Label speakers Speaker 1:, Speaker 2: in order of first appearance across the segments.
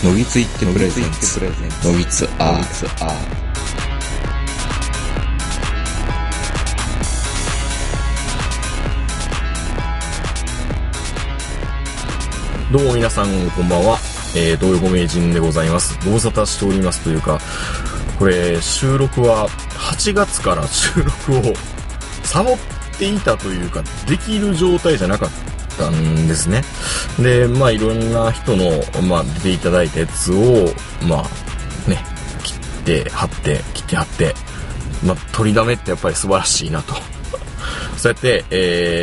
Speaker 1: のぎついってプレゼンツのぎつアー
Speaker 2: どうも皆さんこんばんは、東横名人でございます。ご無沙汰しておりますというか、これ収録は8月から収録をサボっていたというか、できる状態じゃなかったんですね。で、まあいろんな人の、出ていただいたやつを、切って貼って、取りだめってやっぱり素晴らしいなと。そうやって、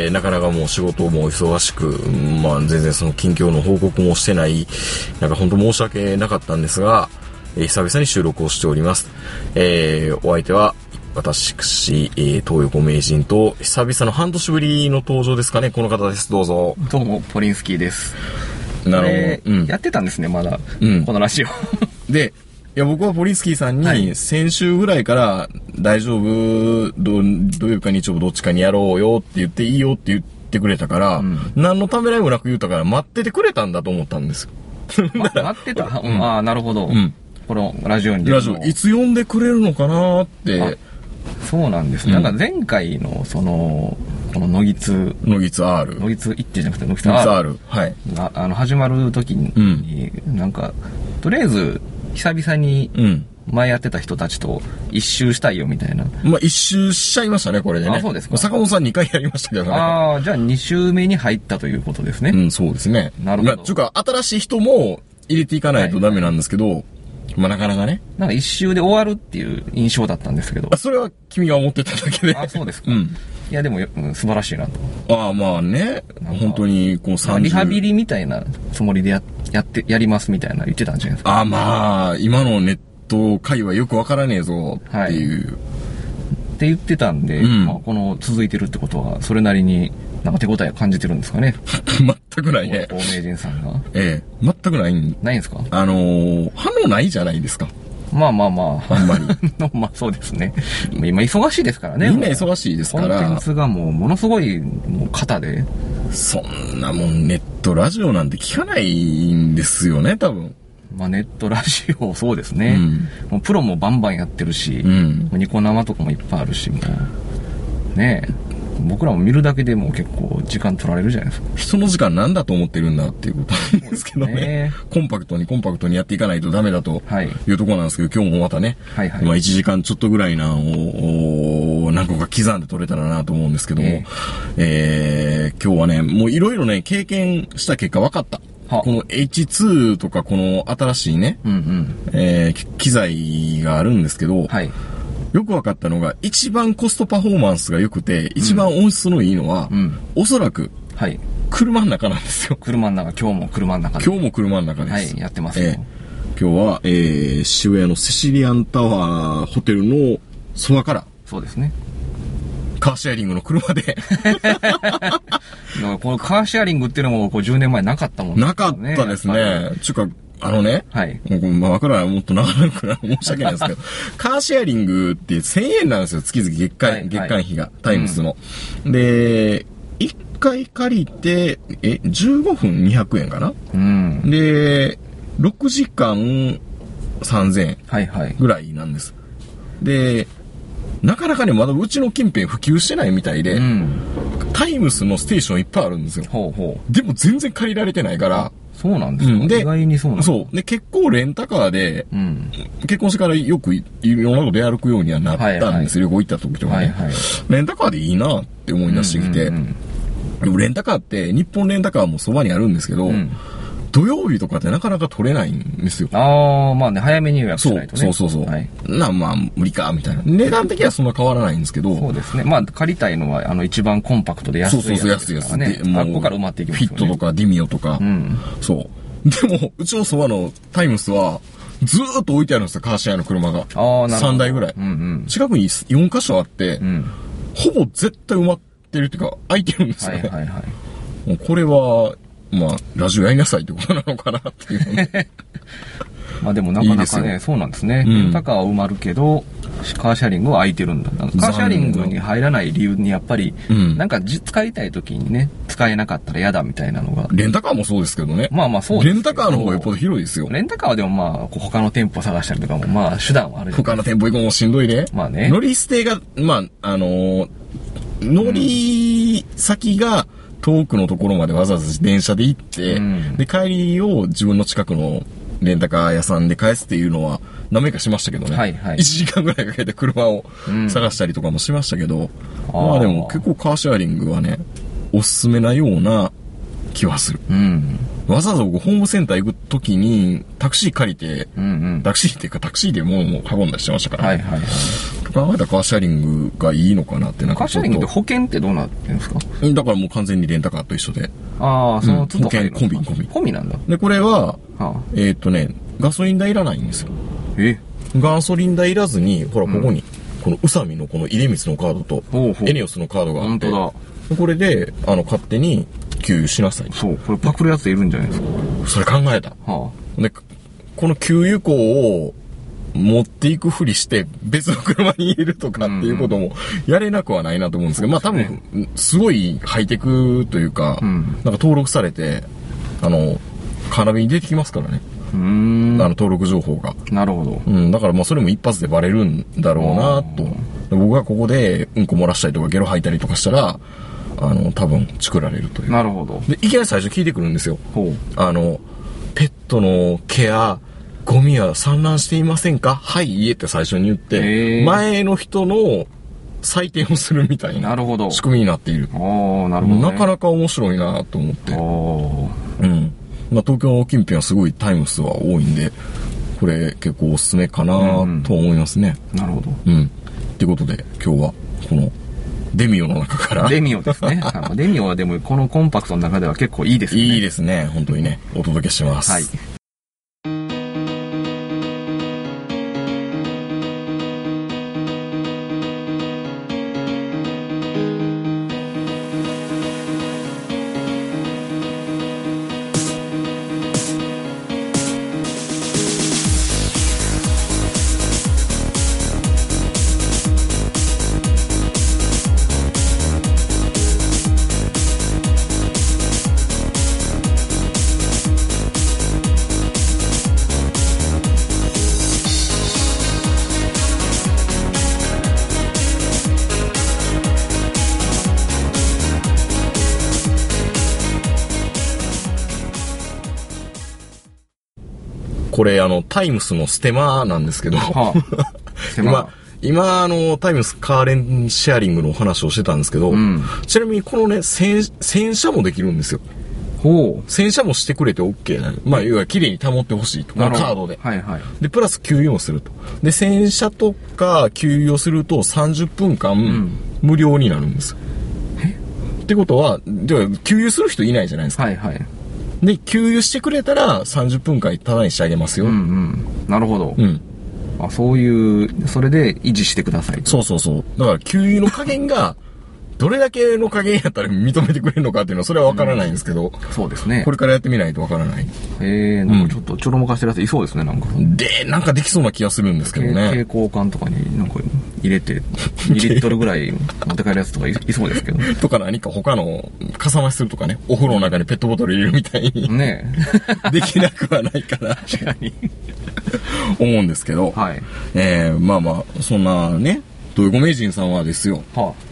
Speaker 2: なかなかもう仕事も忙しく、全然その近況の報告もしてない、本当申し訳なかったんですが、久々に収録をしております。お相手は、私、東横名人と、久々の半年ぶりの登場ですかね、この方です。どうぞ。
Speaker 3: どうも、ポリンスキーです。
Speaker 2: なるほど。
Speaker 3: やってたんですね、まだ。このラジオ。
Speaker 2: で、僕はポリンスキーさんに、先週ぐらいから、大丈夫、土曜か日曜どっちかにやろうよって言っていいよって言ってくれたから、何のためらいもなく言ったから待っててくれたんだと思ったんですよ。
Speaker 3: 待ってた、ああ、なるほど。このラジオに。
Speaker 2: ラジオ、いつ呼んでくれるのかなって。
Speaker 3: そうなんですね。前回の、このノギツ R。ノギツ1ってじゃなくてノギツ R。
Speaker 2: はい。
Speaker 3: が、始まる時に、とりあえず、久々に、前やってた人たちと一周したいよみたいな。
Speaker 2: 一周しちゃいましたね、これでね。
Speaker 3: あ、そうですか。
Speaker 2: 坂本さん2回やりましたけどね。
Speaker 3: ああ、じゃあ2周目に入ったということですね。
Speaker 2: そうですね。
Speaker 3: なるほど。
Speaker 2: というか、新しい人も入れていかないとダメなんですけど、なかなかね。
Speaker 3: 一周で終わるっていう印象だったんですけど。
Speaker 2: それは君が思ってただけで。
Speaker 3: あ、そうですか。いや、でも、素晴らしいなと。
Speaker 2: 本当に、この30。
Speaker 3: リハビリみたいなつもりでやりますみたいな言ってたんじゃないですか。
Speaker 2: 今のネット界はよくわからねえぞっていう。
Speaker 3: って言ってたんで、この続いてるってことは、それなりに手応え感じてるんですかね。
Speaker 2: 全くないね。
Speaker 3: 大名人さんが。
Speaker 2: 全くない。
Speaker 3: ないんですか？
Speaker 2: 反応ないじゃないですか。
Speaker 3: あんまり。そうですね。今忙しいですからね。
Speaker 2: みんな忙しいですから。
Speaker 3: コンテンツがものすごい型で。
Speaker 2: そんなもんネットラジオなんて聞かないんですよね、多分。
Speaker 3: ネットラジオ、そうですね。もうプロもバンバンやってるし、ニコ生とかもいっぱいあるし、僕らも見るだけでも結構時間取られるじゃないですか。
Speaker 2: 人の時間なんだと思ってるんだっていうことなんですけどね。コンパクトにやっていかないとダメだというところなんですけど、今日もまたね、1時間ちょっとぐらいなを何個か刻んで取れたらなと思うんですけども、今日はね、もういろいろね、経験した結果分かった。この H2 とかこの新しいね、機材があるんですけど、よく分かったのが、一番コストパフォーマンスが良くて、一番音質のいいのは、おそらく、車の中なんですよ。
Speaker 3: 今日も車の中で。
Speaker 2: 今日も車の中です。
Speaker 3: やってますよ。
Speaker 2: 今日は、渋谷のセシリアンタワーホテルのそばから、
Speaker 3: そうですね。
Speaker 2: カーシェアリングの車で。
Speaker 3: このカーシェアリングっていうのも10年前なかったもんね。
Speaker 2: なかったですね。わからない、もっと長くなる申し訳ないですけど、カーシェアリングって1000円なんですよ、月々月間費が、タイムスの。で、1回借りて、15分200円かな？で、6時間3000円ぐらいなんです。で、なかなかね、まだうちの近辺普及してないみたいで、タイムスのステーションいっぱいあるんですよ。でも全然借りられてないから、
Speaker 3: そうなんですか。意外にそうなんですか。
Speaker 2: そう。で、結構レンタカーで、結婚してからよくいろんなこと出歩くようにはなったんですよ。旅行行った時とかね。レンタカーでいいなって思い出してきて。でもレンタカーって、日本レンタカーもそばにあるんですけど、土曜日とかってなかなか取れないんですよ。
Speaker 3: 早めに予約しないとね。
Speaker 2: そう。無理か、みたいな。値段的にはそんな変わらないんですけど。
Speaker 3: そうですね。借りたいのは、一番コンパクトで安いやつですからね。ここから埋まっていきますよね。
Speaker 2: フィットとかディミオとか。そう。でも、うちのそばのタイムスは、ずーっと置いてあるんですよ、カーシェアの車が。3台ぐらい。近くに4カ所あって、ほぼ絶対埋まってるっていうか、空いてるんですよね。もうこれは、ラジオやりなさいってことなのかなっていうね。
Speaker 3: まあでもなかなかね、そうなんですね。レンタカーは埋まるけど、カーシェアリングは空いてるんだ。カーシェアリングに入らない理由にやっぱり、なんか使いたい時にね、使えなかったら嫌だみたいなのが。
Speaker 2: レンタカーもそうですけどね。
Speaker 3: まあまあそうです。
Speaker 2: レンタカーの方がよっぽど広いですよ。
Speaker 3: レンタカーはでもまあ、他の店舗探したりとかも、まあ手段はある。
Speaker 2: 他の店舗行くのもしんどいで。
Speaker 3: まあね。
Speaker 2: 乗り捨てが、まあ、乗り先が遠くのところまでわざわざ電車で行って、で、帰りを自分の近くのレンタカー屋さんで返すっていうのは何名かしましたけどね。はいはい。1時間ぐらいかけて車を探したりとかもしましたけど、まあでも結構カーシェアリングはね、おすすめなような気はする。わざわざ僕ホームセンター行くときにタクシー借りて、タクシーっていうかタクシーで物も運んだりしてましたから、ね。はいはいはい。考えたらカーシェアリングがいいのかなってなんかちょっと。カーシェアリングって保険ってどうなってるんですか？だからもう完全にレンタカーと一緒で。ああ、その都度保険込み。込みなんだ。で、これは、ガソリン代いらないんですよ。ガソリン代いらずに、ほらここに、この宇佐美のこの出光のカードと、エネオスのカードがあって、本当だ。これで、勝手に給油しなさい。そう、これパクるやついるんじゃないですか。それ考えた。で、この給油口を持っていくふりして別の車に入れるとかっていうこともやれなくはないなと思うんですけど、まあ多分、すごいハイテクというか、なんか登録されて、カーナビに出てきますからね。登録情報が。なるほど。だからもうそれも一発でバレるんだろうなと。僕がここでうんこ漏らしたりとかゲロ吐いたりとかしたら、多分作られるという。なるほど。で、いきなり最初聞いてくるんですよ。ペットのケア、ゴミは散乱していませんか？はい、いいえって最初に言って、前の人の採点をするみたいな仕組みになっている。なるほど、ね。なかなか面白いなと思って。まあ、東京の近辺はすごいタイム数は多いんで、これ結構おすすめかなと思いますね。なるほど。ってことで今日はこのデミオの中から。デミオですね。デミオはでもこのコンパクトの中では結構いいですね。いいですね。本当にね、お届けします。はい。これタイムスのステマなんですけど、今タイムスカーレンシェアリングのお話をしてたんですけど、ちなみにこのね、洗車もできるんですよ。洗車もしてくれて OK なの。まあ、要は綺麗に保ってほしいと。カードで。はいはい。で、プラス給油もすると。で、洗車とか給油をすると30分間無料になるんですよ。ってことは、給油する人いないじゃないですか。はいはい。で、給油してくれたら30分間タダにしてあげますよ。なるほど。そういう、それで維持してください。そうそうそう。だから給油の加減が、どれだけの加減やったら認めてくれるのかっていうのはそれは分からないんですけど、そうですね。これからやってみないと分からない。なんかちょっとちょろまかしてるやついそうですね、なんか。なんかできそうな気がするんですけどね。蛍光管とかになんか入れて、2リットルぐらい持って帰るやつとかいそうですけど。とか何か他の、かさ増しするとかね、お風呂の中にペットボトル入れるみたいに。ねできなくはないかな。確かに。思うんですけど。はい。まあまあ、そんなね、どういうご名人さんはですよ。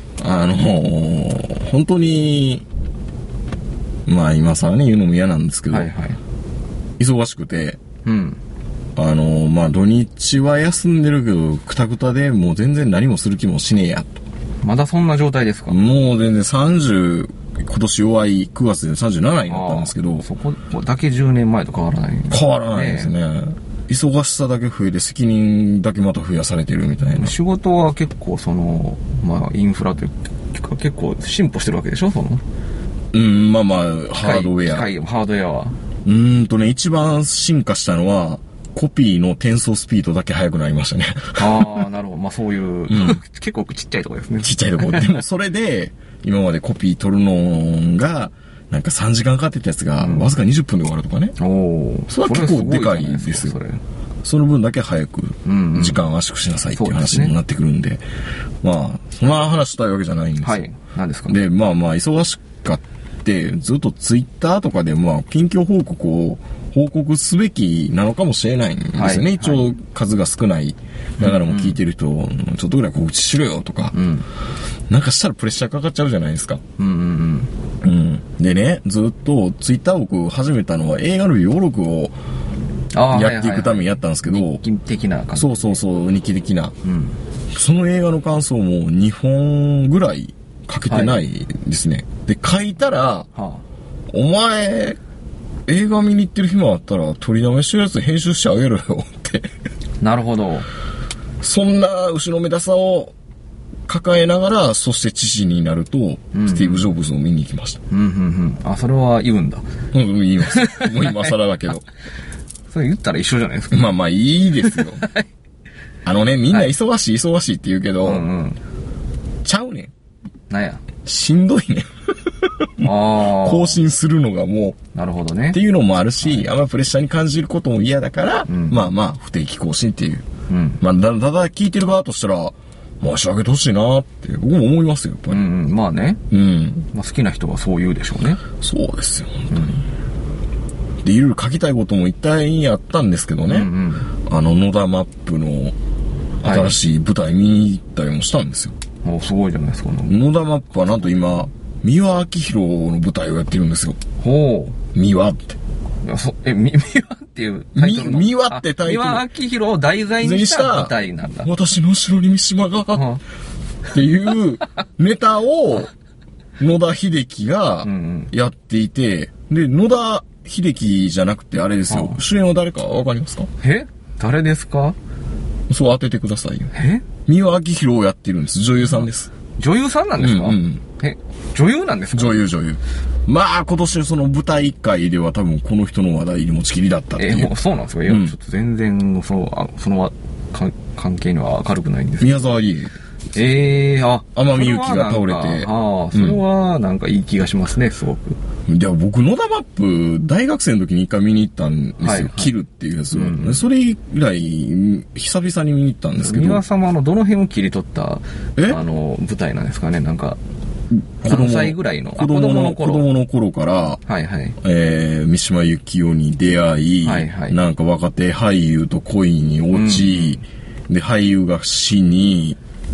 Speaker 2: 本当に、まあ今更ね言うのも嫌なんですけど、忙しくて、まあ土日は休んでるけど、くたくたでもう全然何もする気もしねえやと。まだそんな状態ですか？もう全然30、今年弱い9月で37になったんですけど、そこだけ10年前と変わらない。変わらないですね。忙しさだけ増えて責任だけまた増やされてるみたいな。仕事は結構まあインフラというか結構進歩してるわけでしょ、まあまあハードウェア。ハードウェアは。一番進化したのはコピーの転送スピードだけ速くなりましたね。ああ、なるほど。まあそういう、結構ちっちゃいところですね。ちっちゃいところ。でもそれで今までコピー取るのがなんか3時間かかってたやつがわずか20分で終わるとかね。それは結構でかいですよ。 その分だけ早く時間を圧縮しなさいっていう話になってくるんで、まあ、そんな話したいわけじゃないんですよ。
Speaker 3: はい。何ですか？
Speaker 2: で、まあまあ、忙しかって、ずっとツイッターとかで、まあ、近況報告を報告すべきなのかもしれないんですよね。はい、一応、数が少ない。だからもう聞いてる人、ちょっとぐらい告知しろよとか、なんかしたらプレッシャーかかっちゃうじゃないですか。でね、ずっとツイッター僕始めたのは映画の要録をやっていくためにやったんですけど、
Speaker 3: 日記的な感じ。
Speaker 2: そう、日記的な。その映画の感想も2本ぐらい書けてないですね。で、書いたら、お前、映画見に行ってる暇あったら取りだめしてるやつ編集してあげろよって
Speaker 3: なるほど。
Speaker 2: そんな後ろめたさを抱えながら、そして父になると、スティーブ・ジョブズを見に行きました。
Speaker 3: あ、それは言うんだ。
Speaker 2: 言います。もう今更だけど。
Speaker 3: それ言ったら一緒じゃないですか。
Speaker 2: まあまあいいですよ。みんな忙しいって言うけど、ちゃうねん。
Speaker 3: なんや。
Speaker 2: しんどいねん。更新するのがもう。
Speaker 3: なるほどね。
Speaker 2: っていうのもあるし、あんまプレッシャーに感じることも嫌だから、まあまあ不定期更新っていう。まあただ聞いてる側としたら、申し上げてほしいなって僕も思いますよ、やっぱり。
Speaker 3: まあね。まあ好きな人はそう言うでしょうね。
Speaker 2: そうですよ、本当に。で、いろいろ書きたいことも一体あったんですけどね。野田マップの新しい舞台見に行ったりもしたんですよ。
Speaker 3: すごいじゃないですか。
Speaker 2: 野田マップはなんと今、三輪明宏の舞台をやってるんですよ。三輪って。
Speaker 3: 三輪っていうタイトルの。
Speaker 2: 三輪ってタイトル。
Speaker 3: 三輪明宏を題材にした舞台なんだ。
Speaker 2: 私の後ろに三島が、っていうネタを野田秀樹がやっていて、で、野田秀樹じゃなくてあれですよ。主演は誰かわかりますか？
Speaker 3: 誰ですか？
Speaker 2: そう当ててくださいよ。三輪明宏をやってるんです。女優さんです。
Speaker 3: 女優さんなんですか？女優なんですか？
Speaker 2: 女優。まあ、今年その舞台界では多分この人の話題に持ちきりだったっていう。
Speaker 3: そうなんですか？いや、ちょっと全然、その関係には明るくないんですけど。
Speaker 2: 宮沢り
Speaker 3: え。
Speaker 2: 天海祐希が倒れて。
Speaker 3: それはなんかいい気がしますね、すごく。
Speaker 2: いや、僕、野田マップ、大学生の時に一回見に行ったんですよ。キルっていうやつを。それ以来、久々に見に行ったんですけど。
Speaker 3: 三輪様のどの辺を切り取った、舞台なんですかね、なんか。何歳ぐらいの
Speaker 2: 子供の頃から、三島由紀夫に出会い、なんか若手俳優と恋に落ち、で、俳優が死に、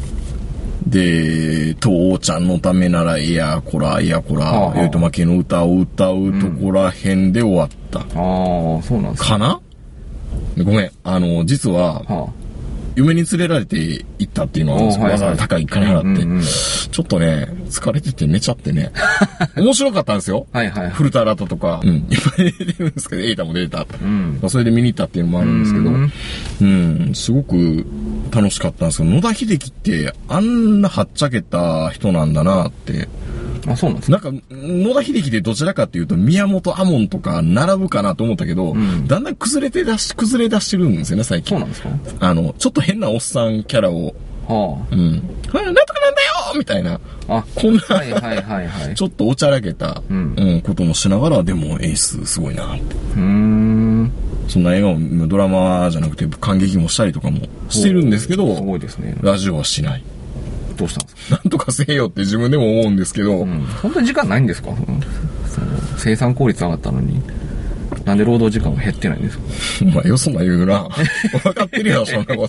Speaker 2: で、父ちゃんのためなら、いやこら、言うと負けの歌を歌うとこら辺で終わった。
Speaker 3: そうなんです
Speaker 2: かな？ごめん、実は、嫁に連れられて行ったっていうのは、わざわざ高い金払って、ちょっとね、疲れてて寝ちゃってね。面白かったんですよ。古田新太とか、いっぱい出てるんですけど、エイタも出てた。それで見に行ったっていうのもあるんですけど、すごく楽しかったんですけど、野田秀樹ってあんなはっちゃけた人なんだなって。
Speaker 3: そうなんですか？
Speaker 2: なんか、野田秀樹でどちらかっていうと、宮本亞門とか並ぶかなと思ったけど、だんだん崩れ出してるんですよね、最近。
Speaker 3: そうなんですか？
Speaker 2: ちょっと変なおっさんキャラを、なんとかなんだよみたいな。こんな、ちょっとおちゃらけた、こともしながら、でも演出すごいなって。そんな映画もドラマじゃなくて感激もしたりとかもしてるんですけど、
Speaker 3: すごいですね。
Speaker 2: ラジオはしない。
Speaker 3: どうしたんですか？
Speaker 2: なんとかせえよって自分でも思うんですけど。
Speaker 3: 本当に時間ないんですか？生産効率上がったのに。なんで労働時間が減ってないんですか？
Speaker 2: お前よそな言うな。分かってるよ、そんなこと。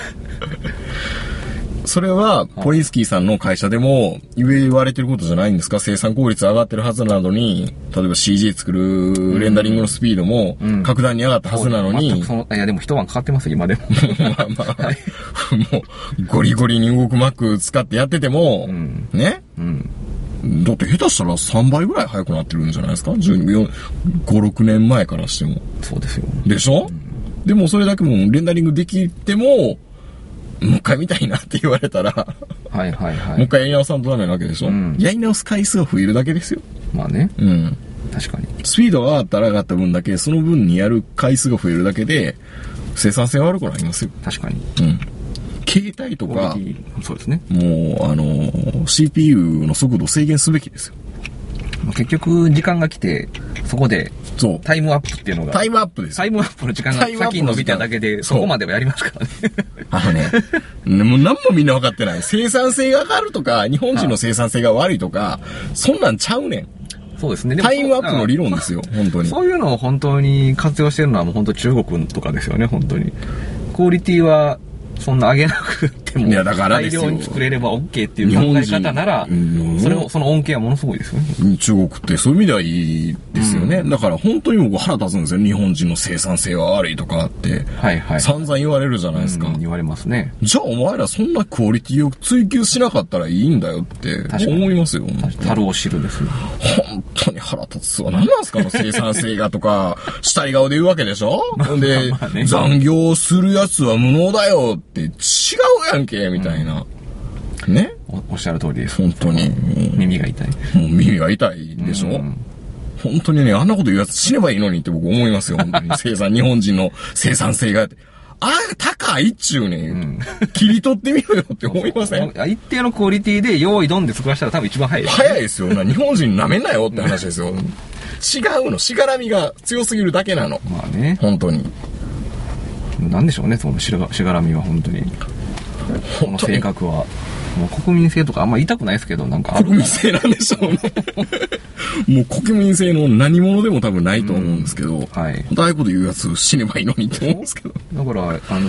Speaker 2: それは、ポリンスキーさんの会社でも言われてることじゃないんですか？生産効率上がってるはずなのに、例えば CG 作るレンダリングのスピードも格段に上がったはずなのに。
Speaker 3: いやでも一晩かかってますよ、今でも。
Speaker 2: もう、ゴリゴリに動く Mac 使ってやってても、ね？だって下手したら3倍ぐらい速くなってるんじゃないですか？5、6年前からしても。
Speaker 3: そうですよ。
Speaker 2: でしょ？でもそれだけもレンダリングできても、もう一回見たいなって言われたら、もう一回やり直さんとダメなわけでしょ？やり直す回数が増えるだけですよ。
Speaker 3: まあね。確かに。
Speaker 2: スピードが上がったら上がった分だけ、その分にやる回数が増えるだけで、生産性は悪くなりますよ。
Speaker 3: 確かに。
Speaker 2: 携帯とか、
Speaker 3: そうですね。
Speaker 2: もう、CPU の速度を制限すべきですよ。
Speaker 3: 結局、時間が来て、そこで、
Speaker 2: そう。
Speaker 3: タイムアップっていうのが。
Speaker 2: タイムアップです。
Speaker 3: タイムアップの時間が先に伸びただけで、そこまではやりますからね。
Speaker 2: もう何もみんな分かってない。生産性が上がるとか、日本人の生産性が悪いとか、そんなんちゃうねん。
Speaker 3: そうですね。
Speaker 2: タイムアップの理論ですよ、本当に。
Speaker 3: そういうのを本当に活用してるのはもう本当中国とかですよね、本当に。クオリティは、そんな上げなくても、
Speaker 2: いやだから
Speaker 3: 大量に作れれば OK っていう考え方なら、その恩恵はものすごいですよね。
Speaker 2: 中国ってそういう意味ではいいですよね。だから本当に僕腹立つんですよ。日本人の生産性は悪いとかって。
Speaker 3: はいはい。
Speaker 2: 散々言われるじゃないですか。
Speaker 3: 言われますね。
Speaker 2: じゃあお前らそんなクオリティを追求しなかったらいいんだよって思いますよ。
Speaker 3: 樽を知るですね。
Speaker 2: 本当に腹立つわ。何なんすかの生産性がとか、したい顔で言うわけでしょで、ね、残業するやつは無能だよって違うやんけみたいな。ね、
Speaker 3: おっしゃる通りです。
Speaker 2: 本当に。
Speaker 3: 耳が痛い。
Speaker 2: もう耳が痛いでしょ、本当にね、あんなこと言うやつ死ねばいいのにって僕思いますよ。本当に。日本人の生産性が。高いっちゅうね、切り取ってみろよって思いません？
Speaker 3: 一定のクオリティで用意ドンで作らせたら多分一番早いです、
Speaker 2: ね。早いですよな。日本人舐めんなよって話ですよ。違うの。しがらみが強すぎるだけなの。
Speaker 3: まあね。
Speaker 2: 本当に。
Speaker 3: なんでしょうね、そのしがらみは本当に。この性格は。もう国民性とかあんま言いたくないですけど、なんか
Speaker 2: 国民性なんでしょうね。もう国民性の何者でも多分ないと思うんですけど、はい。ああいうこと言うやつ死ねばいいのにって思うんですけど。
Speaker 3: だから、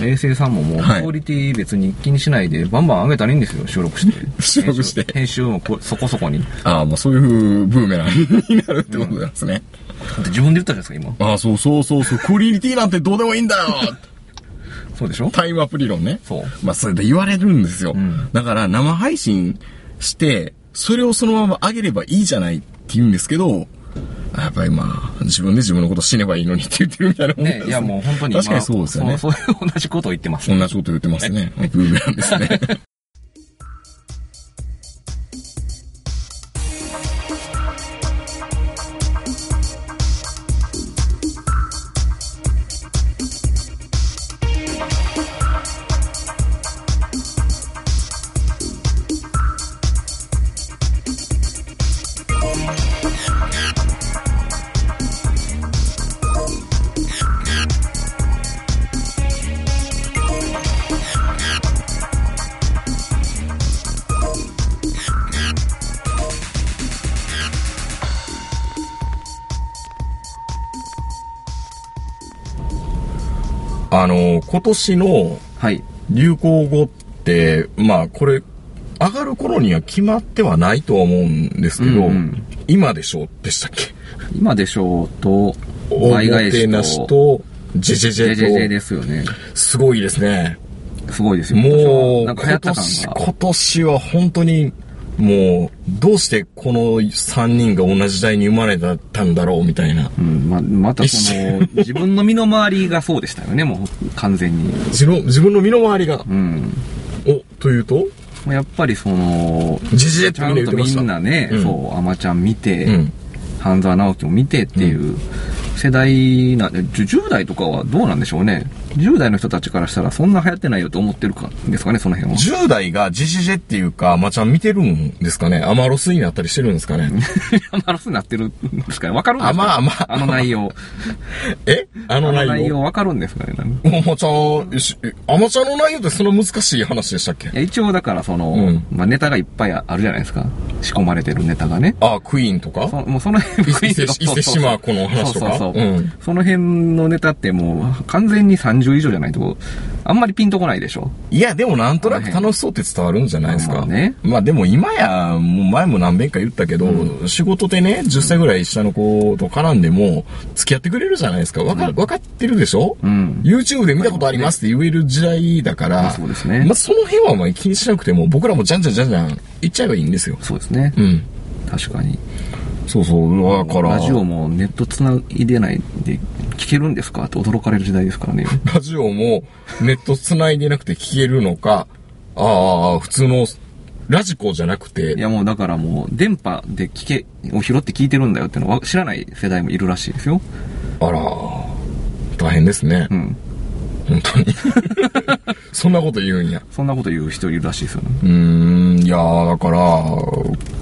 Speaker 3: 衛星さんももう、クオリティ別に気にしないで、バンバン上げたらいいんですよ、収録して。
Speaker 2: 収録して。
Speaker 3: 編集もそこそこに。
Speaker 2: ああ、まあそういうブーメランになるってことなんですね。
Speaker 3: だって自分で言ったじゃないですか、今。
Speaker 2: ああ、そう。クオリティなんてどうでもいいんだよ
Speaker 3: そうでしょ？
Speaker 2: タイムアップ理論ね。
Speaker 3: そう。
Speaker 2: まあそれで言われるんですよ。だから生配信して、それをそのまま上げればいいじゃないって言うんですけど、やっぱりまあ、自分で自分のこと死ねばいいのにって言ってるみたいなもんですね。
Speaker 3: いやもう本当に。
Speaker 2: 確かにそうですよね。
Speaker 3: そういう同じことを言ってます、
Speaker 2: ね。同じこと言ってますね。ブーメランですね。今年の流行語って、まあこれ上がる頃には決まってはないとは思うんですけど、今でしょうでしたっけ？
Speaker 3: 今でしょうと、
Speaker 2: 倍返しと、ジェジェジェと、
Speaker 3: ジェジェですよね。
Speaker 2: すごいですね。
Speaker 3: すごいですよ。
Speaker 2: もう、
Speaker 3: なんか流行った感が。
Speaker 2: 今年は本当に、もう、どうしてこの3人が同じ時代に生まれたんだろうみたいな。
Speaker 3: またその、自分の身の回りがそうでしたよね、もう完全に。
Speaker 2: 自分の身の回りが。というと
Speaker 3: やっぱりその、
Speaker 2: ち
Speaker 3: ゃんとみんなね、そう、アマちゃん見て、半沢直樹も見てっていう世代なんで、10代とかはどうなんでしょうね。10代の人たちからしたらそんな流行ってないよと思ってるかですかね、その辺は。
Speaker 2: 10代がジェっていうか、アマちゃん見てるんですかね。アマロスになったりしてるんですかね。
Speaker 3: アマロスになってるんですかね。わかるんですかね。あの内容。
Speaker 2: あの内容
Speaker 3: わかるんですかね。
Speaker 2: アマちゃんの内容ってその難しい話でしたっけ？
Speaker 3: いや一応だからその、ネタがいっぱいあるじゃないですか。仕込まれてるネタがね。
Speaker 2: クイーンとか
Speaker 3: もうその辺、
Speaker 2: 伊勢志摩子の話とか。
Speaker 3: その辺のネタってもう完全に30以上じゃないと、あんまりピンとこないでしょ。
Speaker 2: いや、でもなんとなく楽しそうって伝わるんじゃないですか。
Speaker 3: ま
Speaker 2: あでも今や、もう前も何遍か言ったけど、仕事でね、10歳ぐらい下の子と絡んでも、付き合ってくれるじゃないですか。わかってるでしょ？YouTube で見たことありますって言える時代だから、
Speaker 3: そうですね。
Speaker 2: その辺はまあ気にしなくても、僕らもじゃんじゃん言っちゃえばいいんですよ。
Speaker 3: そうですね。確かに。
Speaker 2: そう、だから。
Speaker 3: ラジオもネット繋いでないで聞けるんですかって驚かれる時代ですからね。
Speaker 2: ラジオもネット繋いでなくて聞けるのか、普通のラジコじゃなくて。
Speaker 3: いやもうだからもう電波でを拾って聞いてるんだよってのは知らない世代もいるらしいですよ。
Speaker 2: あら、大変ですね。本当に。そんなこと言うんや。
Speaker 3: そんなこと言う人いるらしいですよね。
Speaker 2: いやだから、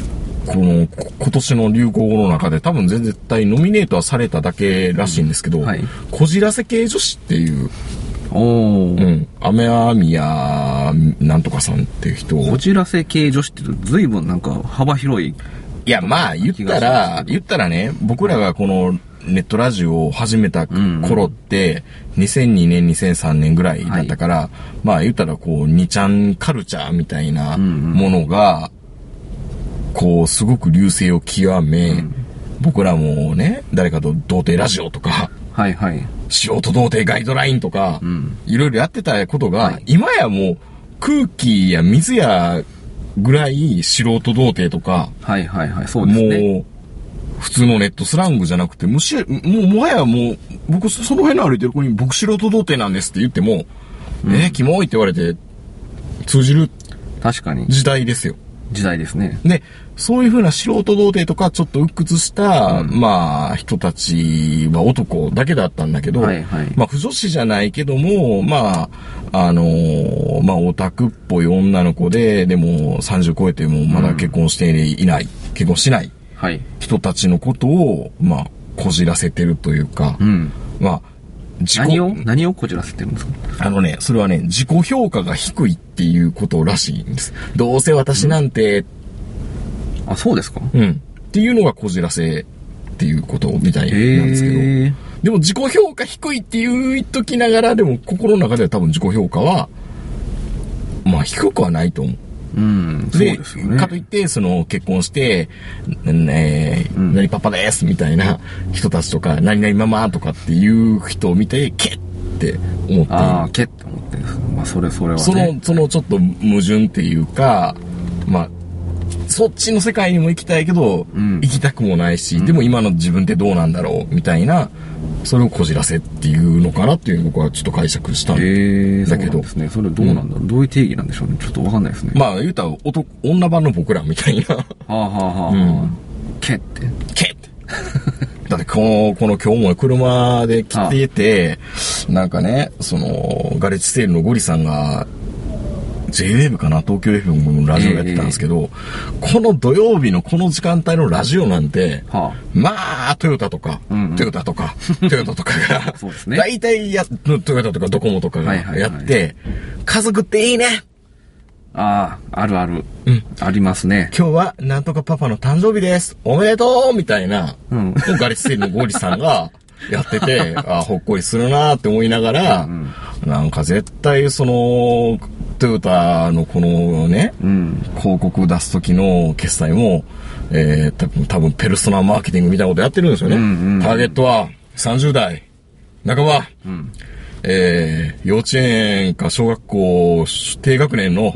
Speaker 2: 今年の流行語の中で多分絶対ノミネートはされただけらしいんですけど、こじらせ系女子っていう、アメアミヤなんとかさんっていう人を。
Speaker 3: こじらせ系女子って随分なんか幅広い。
Speaker 2: いや、まあ言ったらね、僕らがこのネットラジオを始めた頃って、2002年、2003年ぐらいだったから、まあ言ったらこう、2ちゃんカルチャーみたいなものが、こう、すごく隆盛を極め、僕らもね、誰かと童貞ラジオとか、素人童貞ガイドラインとか、いろいろやってたことが、今やもう空気や水やぐらい素人童貞とか、
Speaker 3: そうですね。
Speaker 2: もう、普通のネットスラングじゃなくて、もはやもう、僕その辺の歩いてる子に僕素人童貞なんですって言っても、キモいって言われて通じる。
Speaker 3: 確かに。
Speaker 2: 時代ですよ。
Speaker 3: 時代ですね。
Speaker 2: で、そういう風な素人童貞とかちょっと鬱屈した、まあ、人たちは男だけだったんだけど、まあ、不女子じゃないけども、まあ、まあ、オタクっぽい女の子で、でも30超えてもまだ結婚していない、結婚しない人たちのことを、まあ、こじらせてるというか、まあ、
Speaker 3: 何をこじらせてるんですか？
Speaker 2: それはね、自己評価が低いっていうことらしいんです。どうせ私なんて、
Speaker 3: あ、そうですか？
Speaker 2: っていうのがこじらせっていうことみたいなんですけど、でも自己評価低いって言っときながら、でも心の中では多分自己評価は、まあ低くはないと思う。
Speaker 3: そうですよね。
Speaker 2: かといって、結婚して、何パパですみたいな人たちとか、何々ママとかっていう人を見て、ケッって思っている。
Speaker 3: ケッって思ってるんです。まあ、それはね。
Speaker 2: そのちょっと矛盾っていうか、まあ、そっちの世界にも行きたいけど、行きたくもないし、でも今の自分ってどうなんだろうみたいな、それをこじらせっていうのかなっていう僕はちょっと解釈したんだけど。
Speaker 3: そうなんですね。それどうなんだろう、どういう定義なんでしょうね。ちょっとわかんないですね。
Speaker 2: まあ言うたら女版の僕らみたいな。
Speaker 3: ケって。
Speaker 2: だってこの今日も車で来ていて、なんかね、ガレッジセールのゴリさんが、JWAVE かな、東京 FM のラジオやってたんですけど、この土曜日のこの時間帯のラジオなんて、まあ、トヨタとかが、大体トヨタとかドコモとかがやって、家族っていいね。
Speaker 3: あるある。ありますね。
Speaker 2: 今日はなんとかパパの誕生日です。おめでとうみたいな、ガレッジセールのゴリさんがやってて、ほっこりするなーって思いながら、なんか絶対トヨタのこのね、広告出す時の決済も、多分ペルソナマーケティングみたいなことやってるんですよね。ターゲットは30代半ば、幼稚園か小学校低学年の、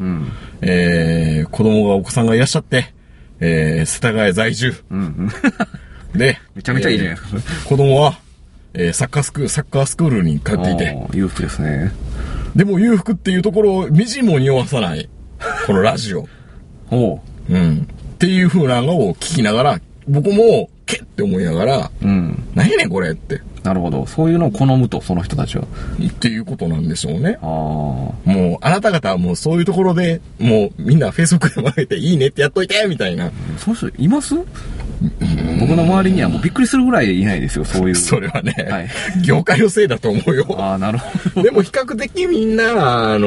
Speaker 2: お子さんがいらっしゃって、世田谷在住。で、
Speaker 3: めちゃめちゃいいじゃないですか。
Speaker 2: 子供は、サッカースクールに通っていて。
Speaker 3: 裕福ですね。
Speaker 2: でも裕福っていうところをみじんも匂わさない、このラジオ。っていう風なのを聞きながら、僕も、ケッって思いながら、何やねんこれって。
Speaker 3: なるほど。そういうのを好むと、その人たちは。
Speaker 2: っていうことなんでしょうね。もう、あなた方はもうそういうところで、もうみんな Facebook でも上げていいねってやっといてみたいな。
Speaker 3: そういう人います？僕の周りにはもうびっくりするぐらいいないですよ、そういう。
Speaker 2: それはね、業界のせいだと思うよ。
Speaker 3: なるほど。
Speaker 2: でも比較的みんな、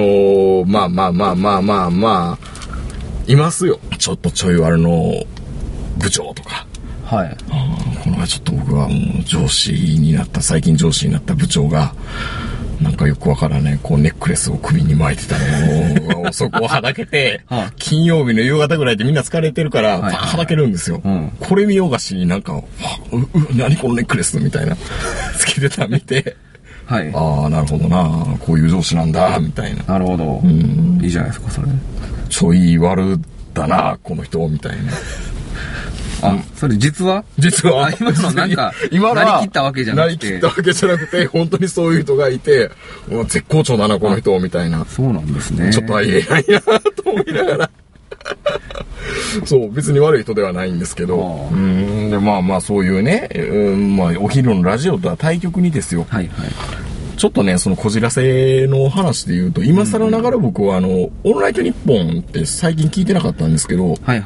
Speaker 2: まあ、いますよ。ちょっとちょい悪の部長とか。この前ちょっと僕はもう最近上司になった部長が、なんかよくわからない、ネックレスを首に巻いてたのを、そこをはだけて、金曜日の夕方ぐらいでみんな疲れてるから、はだけるんですよ。これ見よがしになんか、何このネックレスみたいな、つけてた見て、なるほどな、こういう上司なんだ、みたいな。
Speaker 3: なるほど。いいじゃないですか、それ。
Speaker 2: ちょい悪だな、この人、みたいな。
Speaker 3: それ実は今のなんか、なりきったわけじゃなくて。
Speaker 2: 本当にそういう人がいて、絶好調だな、この人、みたいな。
Speaker 3: そうなんですね。
Speaker 2: ちょっと言えないな、と思いながら。そう、別に悪い人ではないんですけど。で、まあそういうね、お昼のラジオとは対極にですよ。ちょっとね、そのこじらせの話で言うと、今更ながら僕はオールナイトニッポンって最近聞いてなかったんですけど、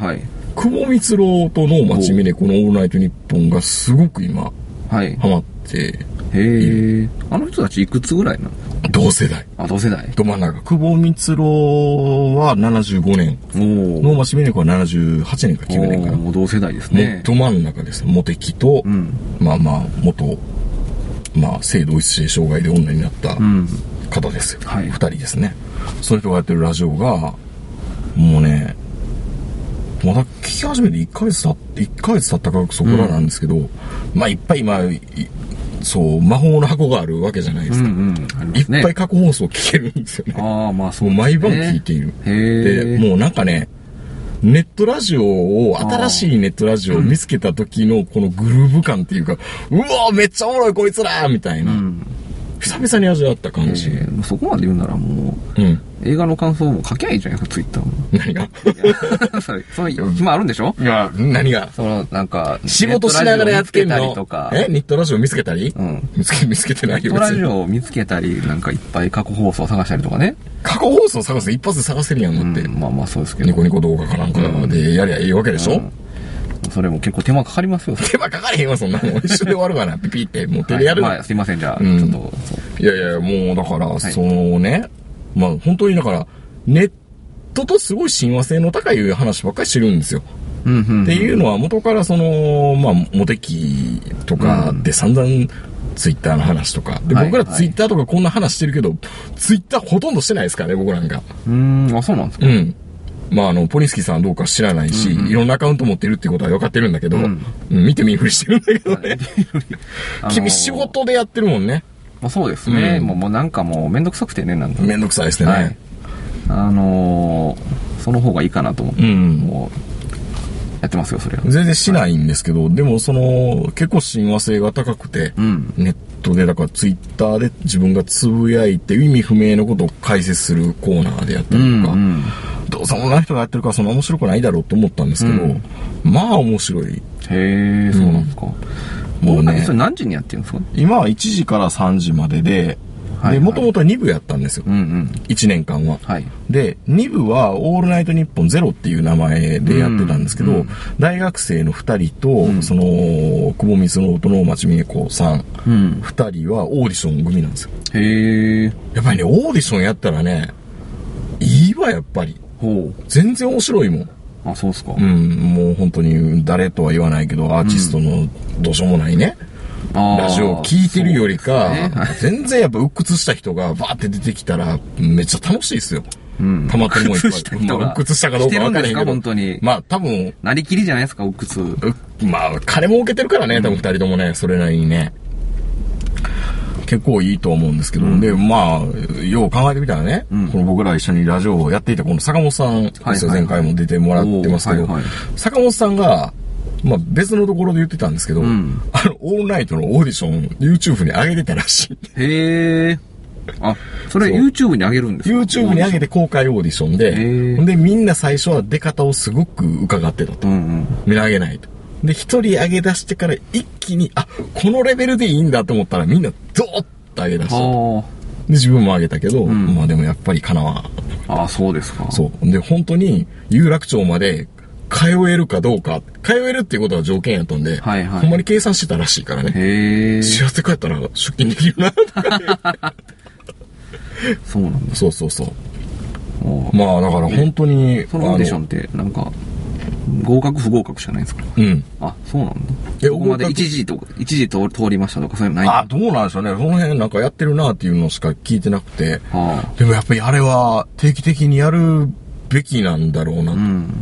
Speaker 2: 久保光郎と能町みね子のオールナイトニッポンがすごく今、
Speaker 3: はい。
Speaker 2: ハマって
Speaker 3: へえ。あの人たちいくつぐらいなの？
Speaker 2: 同世代。
Speaker 3: あ、同世代。
Speaker 2: ど真ん中。久保光郎は75年。能町みね子は78年か9年かな。
Speaker 3: もう同世代ですね。
Speaker 2: ど真ん中です。モテキと、まあまあ、元、まあ、性同一性障害で女になった方ですよ。
Speaker 3: はい。
Speaker 2: 2人ですね。その人がやってるラジオが、もうね、まだ聞き始めて1ヶ月経ったかそこらなんですけど、まあいっぱい今、そう魔法の箱があるわけじゃないですか。いっぱい過去放送聞けるんですよね。
Speaker 3: ああ、まあそう
Speaker 2: ですね。毎晩聞いている。で、もうなんかね、ネットラジオを、新しいネットラジオを見つけた時のこのグルーヴ感っていうか、うわーめっちゃおもろいこいつらみたいな。久々に味わった感じ。
Speaker 3: そこまで言うならもう、映画の感想も書きゃいいじゃないですか、ツイッターも。
Speaker 2: 何が
Speaker 3: その暇あるんでしょ？
Speaker 2: いや、何が
Speaker 3: その、なんか、
Speaker 2: 仕事しながらやってんの。
Speaker 3: ネット
Speaker 2: ラジオ見つけたり見つけてないよ。
Speaker 3: ネットラジオを見つけたり、なんかいっぱい過去放送を探したりとかね。
Speaker 2: 過去放送探す一発で探せるやんのって。
Speaker 3: まあまあそうですけど。
Speaker 2: ニコニコ動画かなんかでやりゃいいわけでしょ？
Speaker 3: それも結構手間かかりますよ。
Speaker 2: 手間かかれへんわ、そんなもん。一緒で終わるかな、ピピって。もう手でやる。
Speaker 3: まあ、すいません、じゃあ、ちょっと。
Speaker 2: いやいや、もうだから、そのね、まあ本当にだから、ネットとすごい親和性の高い話ばっかりしてるんですよ。っていうのは元からその、まあ、モテキとかで散々ツイッターの話とか。で、僕らツイッターとかこんな話してるけど、ツイッターほとんどしてないですからね、僕なんか。
Speaker 3: あ、そうなんですか？
Speaker 2: まあポニスキさんはどうか知らないし、いろんなアカウント持ってるっていうことは分かってるんだけど、見て見ぬふりしてるんだけどね。君仕事でやってるもんね。
Speaker 3: まあそうですね。もうなんかもうめんどくさくてね、なんか。
Speaker 2: めんどくさいですね。
Speaker 3: その方がいいかなと思って、もう、やってますよ、それは。
Speaker 2: 全然しないんですけど、でもその、結構親和性が高くて、ネットで、だからツイッターで自分がつぶやいて意味不明のことを解説するコーナーでやったりとか、どうせ女の人がやってるからそんな面白くないだろうと思ったんですけど、まあ面白い。
Speaker 3: へえ、そうなんですか。もうね。それ何時にやってるんですか？
Speaker 2: 今は1時から3時までで、もともとは2部やったんですよ。1年間は。で、2部はオールナイトニッポンゼロっていう名前でやってたんですけど、大学生の2人と、その、久保光郎と能町みね子さん、2人はオーディション組なんですよ。
Speaker 3: へえ。
Speaker 2: やっぱりね、オーディションやったらね、いいわ、やっぱり。全然面白いもん。
Speaker 3: あ、そうっすか。
Speaker 2: もう本当に誰とは言わないけど、アーティストのどうしようもないね。ラジオを聞いてるよりか、全然やっぱ鬱屈した人がバーって出てきたら、めっちゃ楽しいですよ。たまってもいっぱい。鬱屈したかどうか分からへんけど。
Speaker 3: 本当に。
Speaker 2: まあ多分。
Speaker 3: なりきりじゃないですか、鬱屈。
Speaker 2: まあ、金儲けてるからね、多分二人ともね、それなりにね。結構いいと思うんですけど、で、まあ、よう考えてみたらね、この僕ら一緒にラジオをやっていたこの坂本さんですよ、前回も出てもらってますけど、坂本さんが、まあ別のところで言ってたんですけど、オールナイトのオーディション、YouTube に上げてたらしい。
Speaker 3: へー。あ、それ YouTube に上げるんですか？
Speaker 2: YouTube に上げて公開オーディションで、で、みんな最初は出方をすごく伺ってたと。みんな上げないと。で、一人上げ出してから一気に、あ、このレベルでいいんだと思ったらみんなドーッと上げ出した。で、自分も上げたけど、まあでもやっぱりかなわん。
Speaker 3: あ、そうですか。
Speaker 2: そう。で、本当に有楽町まで通えるかどうか。通えるっていうことは条件やったんで、ほんまに計算してたらしいからね。幸せ帰ったら出勤できるな、とか。
Speaker 3: そうなんだ。
Speaker 2: そうそうそう。まあだから本当に。
Speaker 3: そのオーディションってなんか、合格不合格しかないんですか？あ、そうなんだ。ここまで一時通りましたとかそういうのない？
Speaker 2: あ、どうなんでしょうね。その辺なんかやってるなっていうのしか聞いてなくて。でもやっぱりあれは定期的にやるべきなんだろうなと。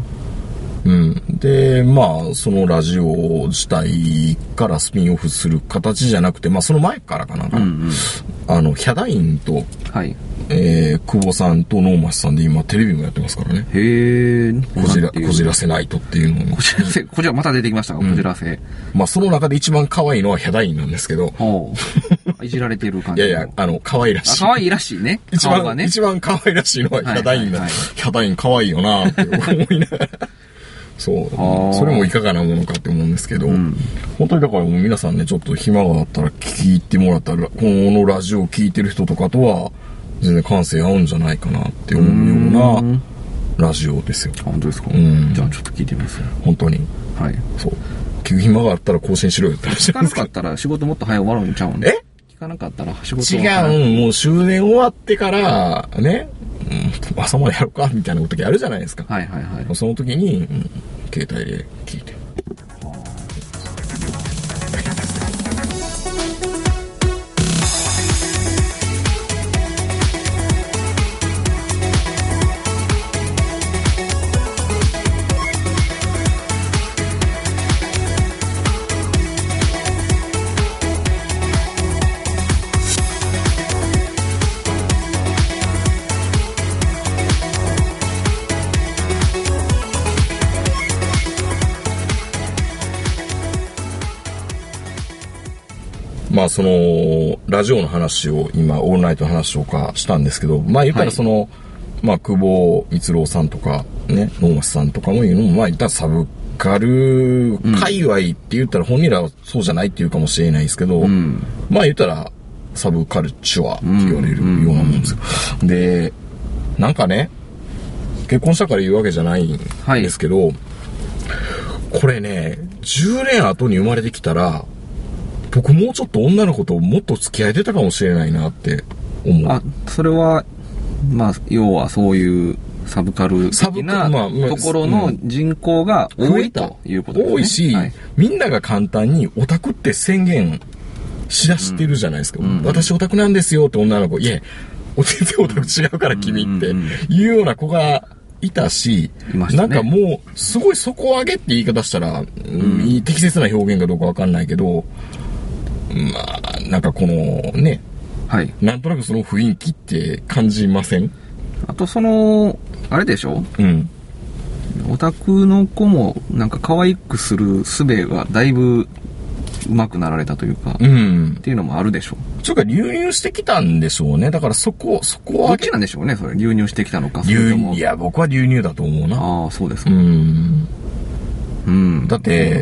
Speaker 2: で、まあ、そのラジオ自体からスピンオフする形じゃなくて、まあ、その前からかなんか、ヒャダインと、久保さんと能町さんで今テレビもやってますからね。
Speaker 3: へー。
Speaker 2: こじらせないとっていうのを。
Speaker 3: こじらまた出てきましたか、こじらせ。
Speaker 2: まあ、その中で一番可愛いのはヒャダインなんですけど。
Speaker 3: いじられてる感じ。
Speaker 2: いやいや、可愛らしい。
Speaker 3: 可愛いらしいね。
Speaker 2: 一番可愛らしいのはヒャダインだ。ヒャダイン可愛いよなって思いながら。そう。それもいかがなものかって思うんですけど、本当にだからもう皆さんね、ちょっと暇があったら聞いてもらったら、このラジオを聞いてる人とかとは、全然感性合うんじゃないかなって思うようなラジオですよ。
Speaker 3: 本当ですか？じゃあちょっと聞いてみます。
Speaker 2: 本当に。
Speaker 3: はい。
Speaker 2: そう。聞く暇があったら更新しろよって話
Speaker 3: 聞かなかったら仕事もっと早終わるんちゃうん
Speaker 2: え？
Speaker 3: 聞かなかったら仕事
Speaker 2: もう終電終わってから、ね、朝までやるかみたいな時あるじゃないですか。
Speaker 3: はいはいはい。
Speaker 2: その時に、携帯で聞いて。まあそのラジオの話を今オールナイトの話とかしたんですけど、まあ言ったらその、はい、まあ久保光郎さんとかね、能町さんとかも言うのも、まあ言ったらサブカル界隈って言ったら本人らはそうじゃないっていうかもしれないですけど、まあ言ったらサブカルチュアって言われるようなもんですよ。で、なんかね、結婚したから言うわけじゃないんですけど、はい、これね、10年後に生まれてきたら、僕もうちょっと女の子ともっと付き合えてたかもしれないなって思う。
Speaker 3: あ、それは、まあ、要はそういうサブカル的なところの人口が多いということですね。
Speaker 2: 多いし、はい、みんなが簡単にオタクって宣言しだしてるじゃないですか。私オタクなんですよって女の子、いや、全然オタク違うから君っていうような子がいたし、なんかもう、すごい底上げって言い方したら、適切な表現かどうかわかんないけど、まあ、なんかこのね、はい、なんとなくその雰囲気って感じません？
Speaker 3: あとあれでしょ？オタクの子もなんか可愛くする術がだいぶ上手くなられたというか、っていうのもあるでしょう。
Speaker 2: ちょっと流入してきたんでしょうね。だからそこは。
Speaker 3: どっちなんでしょうね、それ。流入してきたのか、それとも。
Speaker 2: いや、僕は流入だと思うな。
Speaker 3: ああ、そうですか。
Speaker 2: だって、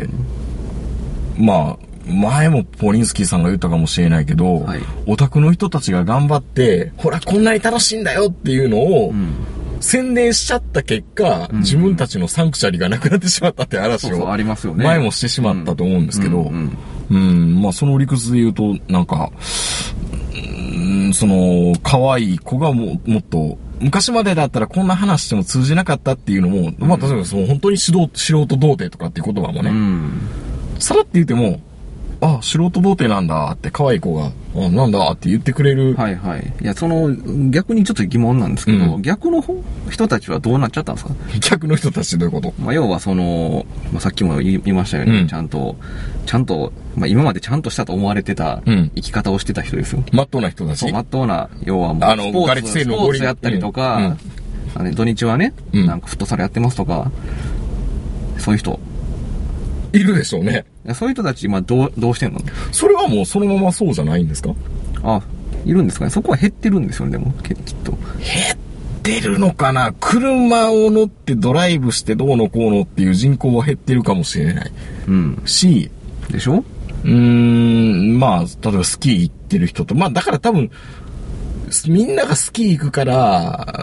Speaker 2: まあ、前もポリンスキーさんが言ったかもしれないけど、はい、オタクの人たちが頑張って、ほら、こんなに楽しいんだよっていうのを、宣伝しちゃった結果、自分たちのサンクチュアリがなくなってしまったって話を、前もしてしまったと思うんですけど、まあその理屈で言うと、なんか、その、可愛い子がもっと、昔までだったらこんな話しても通じなかったっていうのも、まあ例えばその本当に素人童貞とかっていう言葉もね、さらって言っても、あ、素人童貞なんだって可愛い子が、あ、なんだって言ってくれる。
Speaker 3: はいはい。いや、逆にちょっと疑問なんですけど、逆の人たちはどうなっちゃったんですか？
Speaker 2: 逆の人たちってどういうこと？
Speaker 3: まあ、要はまあ、さっきも言いましたよね、ちゃんと、まあ、今までちゃんとしたと思われてた生き方をしてた人ですよ。
Speaker 2: まっとうな人たち？
Speaker 3: そう、まっとうな、要はもう、スポーツやったりとか、土日はね、なんかフットサルやってますとか、そういう人。
Speaker 2: いるでしょうね。
Speaker 3: そういう人たち今どうしてんの？
Speaker 2: それはもうそのままそうじゃないんですか？
Speaker 3: あ、いるんですかね。そこは減ってるんですよね、でも、きっと。
Speaker 2: 減ってるのかな？車を乗ってドライブしてどうのこうのっていう人口は減ってるかもしれない。し、
Speaker 3: でしょ？
Speaker 2: まあ、例えばスキー行ってる人と、まあだから多分、みんながスキー行くから、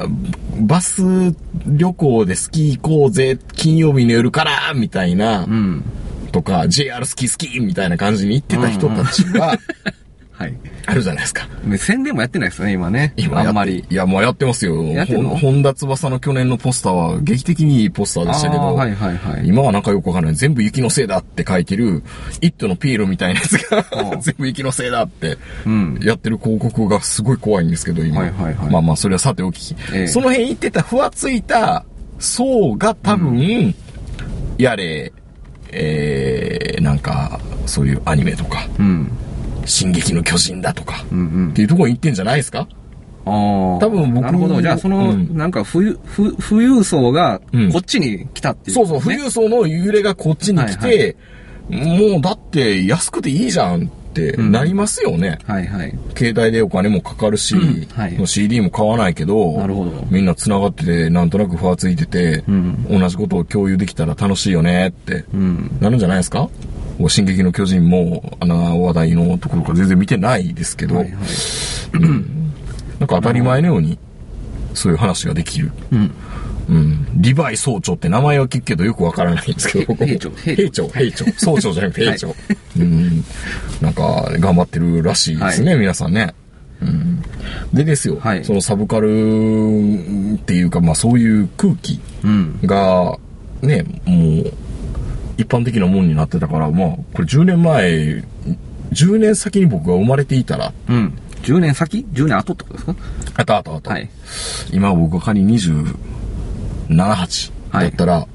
Speaker 2: バス旅行でスキー行こうぜ、金曜日の夜から、みたいな、とか、JR スキーみたいな感じに行ってた人たちが、はい。あるじゃないですか。
Speaker 3: 宣伝もやってないですよね、今ね。あんまり。
Speaker 2: いや、もうやってますよ。本田翼の去年のポスターは劇的にいいポスターでしたけど、はいはいはい、今はなんかよくわかんない。全部雪のせいだって書いてる、イットのピエロみたいなやつが、全部雪のせいだって、やってる広告がすごい怖いんですけど、今。はいはいはい、まあまあ、それはさておき。その辺言ってた、ふわついた層が多分、やれ、なんか、そういうアニメとか、進撃の巨人だとか、っていうところに行ってんじゃないですか？多分僕。
Speaker 3: なるほど。じゃあなんか富裕層がこっちに来たっていう、
Speaker 2: そうそう、富裕層の揺れがこっちに来て、もうだって安くていいじゃんってなりますよね。はいはい。携帯でお金もかかるし、CD も買わないけど、なるほど。みんな繋がってて、なんとなくふわついてて、同じことを共有できたら楽しいよねって、なるんじゃないですか？進撃の巨人も話題のところから全然見てないですけど、なんか当たり前のようにそういう話ができる。 うん。リヴァイ総長って名前は聞くけどよくわからないんですけど。
Speaker 3: 兵長。
Speaker 2: 総長じゃなくて兵長。はい、うん。なんか、頑張ってるらしいですね、はい、皆さんね。うん。でですよ、はい、そのサブカルっていうか、まあそういう空気が、ね、もう、一般的なもんになってたから、まあ、これ10年前、10年先に僕が生まれていたら、
Speaker 3: うん。10年先 ?10 年後ってことですか？
Speaker 2: あと。はい。今僕が仮に27、8だったら、はい、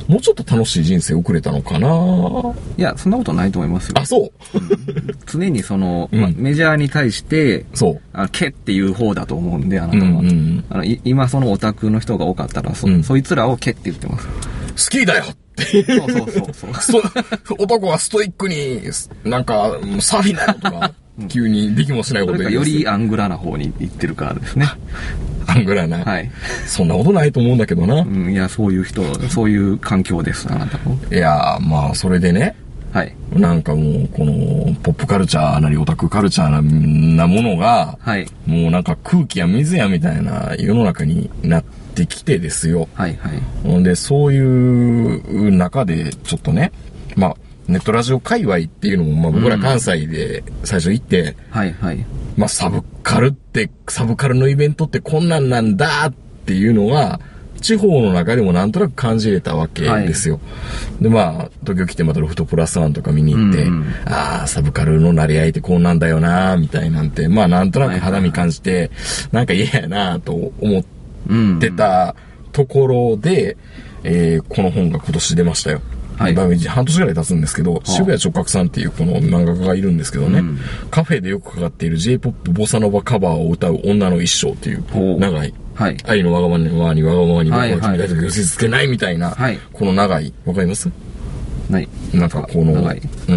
Speaker 2: もうちょっと楽しい人生送れたのかな。
Speaker 3: いや、そんなことないと思いますよ。
Speaker 2: あ、そう、
Speaker 3: 常にその、まあ、メジャーに対して、
Speaker 2: そう。
Speaker 3: ケっていう方だと思うんで、あなたは。今そのオタクの人が多かったら、そいつらをケって言ってます。
Speaker 2: スキーだよそう男はストイックに、なんか、サーフィンだよとか、急にできもしないこと言う。
Speaker 3: よりアングラな方に行ってるからですね。
Speaker 2: アングラな。
Speaker 3: はい。
Speaker 2: そんなことないと思うんだけどな。
Speaker 3: うん、いや、そういう人、そういう環境です、あなたも。
Speaker 2: いや、まあ、それでね。
Speaker 3: はい。
Speaker 2: なんかもう、この、ポップカルチャーなりオタクカルチャーなものが、
Speaker 3: はい。
Speaker 2: もうなんか空気や水やみたいな世の中になってきてですよ。
Speaker 3: はいはい。
Speaker 2: で、そういう中で、ちょっとね、まあ、ネットラジオ界隈っていうのも、まあ僕ら関西で最初行って、
Speaker 3: はいはい。
Speaker 2: まあサブカルのイベントってこんなんなんだっていうのは、地方の中でもなんとなく感じれたわけですよ。はい、で、まあ、東京来てまたロフトプラスワンとか見に行って、ああ、サブカルの成り合いってこんなんだよなみたいなんて、まあなんとなく肌身感じて、なんか嫌やなと思ってたところで、この本が今年出ましたよ。はい、半年ぐらい経つんですけど、渋谷直角さんっていうこの漫画家がいるんですけどね、カフェでよくかかっている J-POP ボサノバカバーを歌う女の一生っていう長い、はい、愛のわがままに僕は君たちが寄せ付けないみたいな、はい、この長い、わかります？
Speaker 3: ない。
Speaker 2: なんかこの、
Speaker 3: 長い。うん。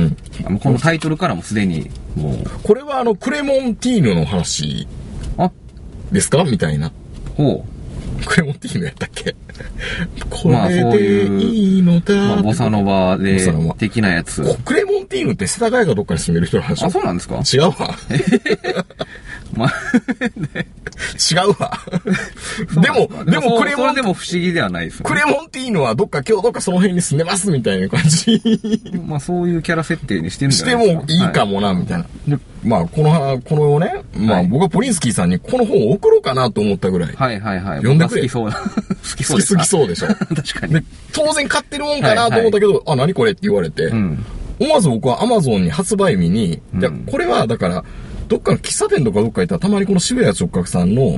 Speaker 3: このタイトルからもすでに、もう。
Speaker 2: これはクレモンティーヌの話ですかみたいな。
Speaker 3: ほう。
Speaker 2: クレモンティーヌやったっけ？これでいいのだ、
Speaker 3: まあ、ボサノバで的なやつ。
Speaker 2: クレモンティーヌって世田谷かどっかに住んでる人なんでしょ？
Speaker 3: あ、そうなんですか？
Speaker 2: 違うわ。
Speaker 3: まあ、
Speaker 2: 違うわ。でもクレモン、
Speaker 3: それでも不思議ではないですよね。
Speaker 2: クレモンティーヌは今日どっかその辺に住んでますみたいな感じ。
Speaker 3: まあそういうキャラ設定にしてるんじゃない
Speaker 2: ですか。してもいいかもな、みたいな。で、まあこのね、まあ僕はポリンスキーさんにこの本を送ろうかなと思ったぐらい。
Speaker 3: はいはいはい。
Speaker 2: 読んでくれ。
Speaker 3: 好きそうだ。
Speaker 2: 好きそうでしょ。
Speaker 3: 確かに。
Speaker 2: で、当然買ってるもんかなと思ったけど、あ、何これって言われて。思わず僕は Amazon に発売日に、これはだから、どっかの喫茶店とかどっか行ったらたまにこの渋谷直角さんの、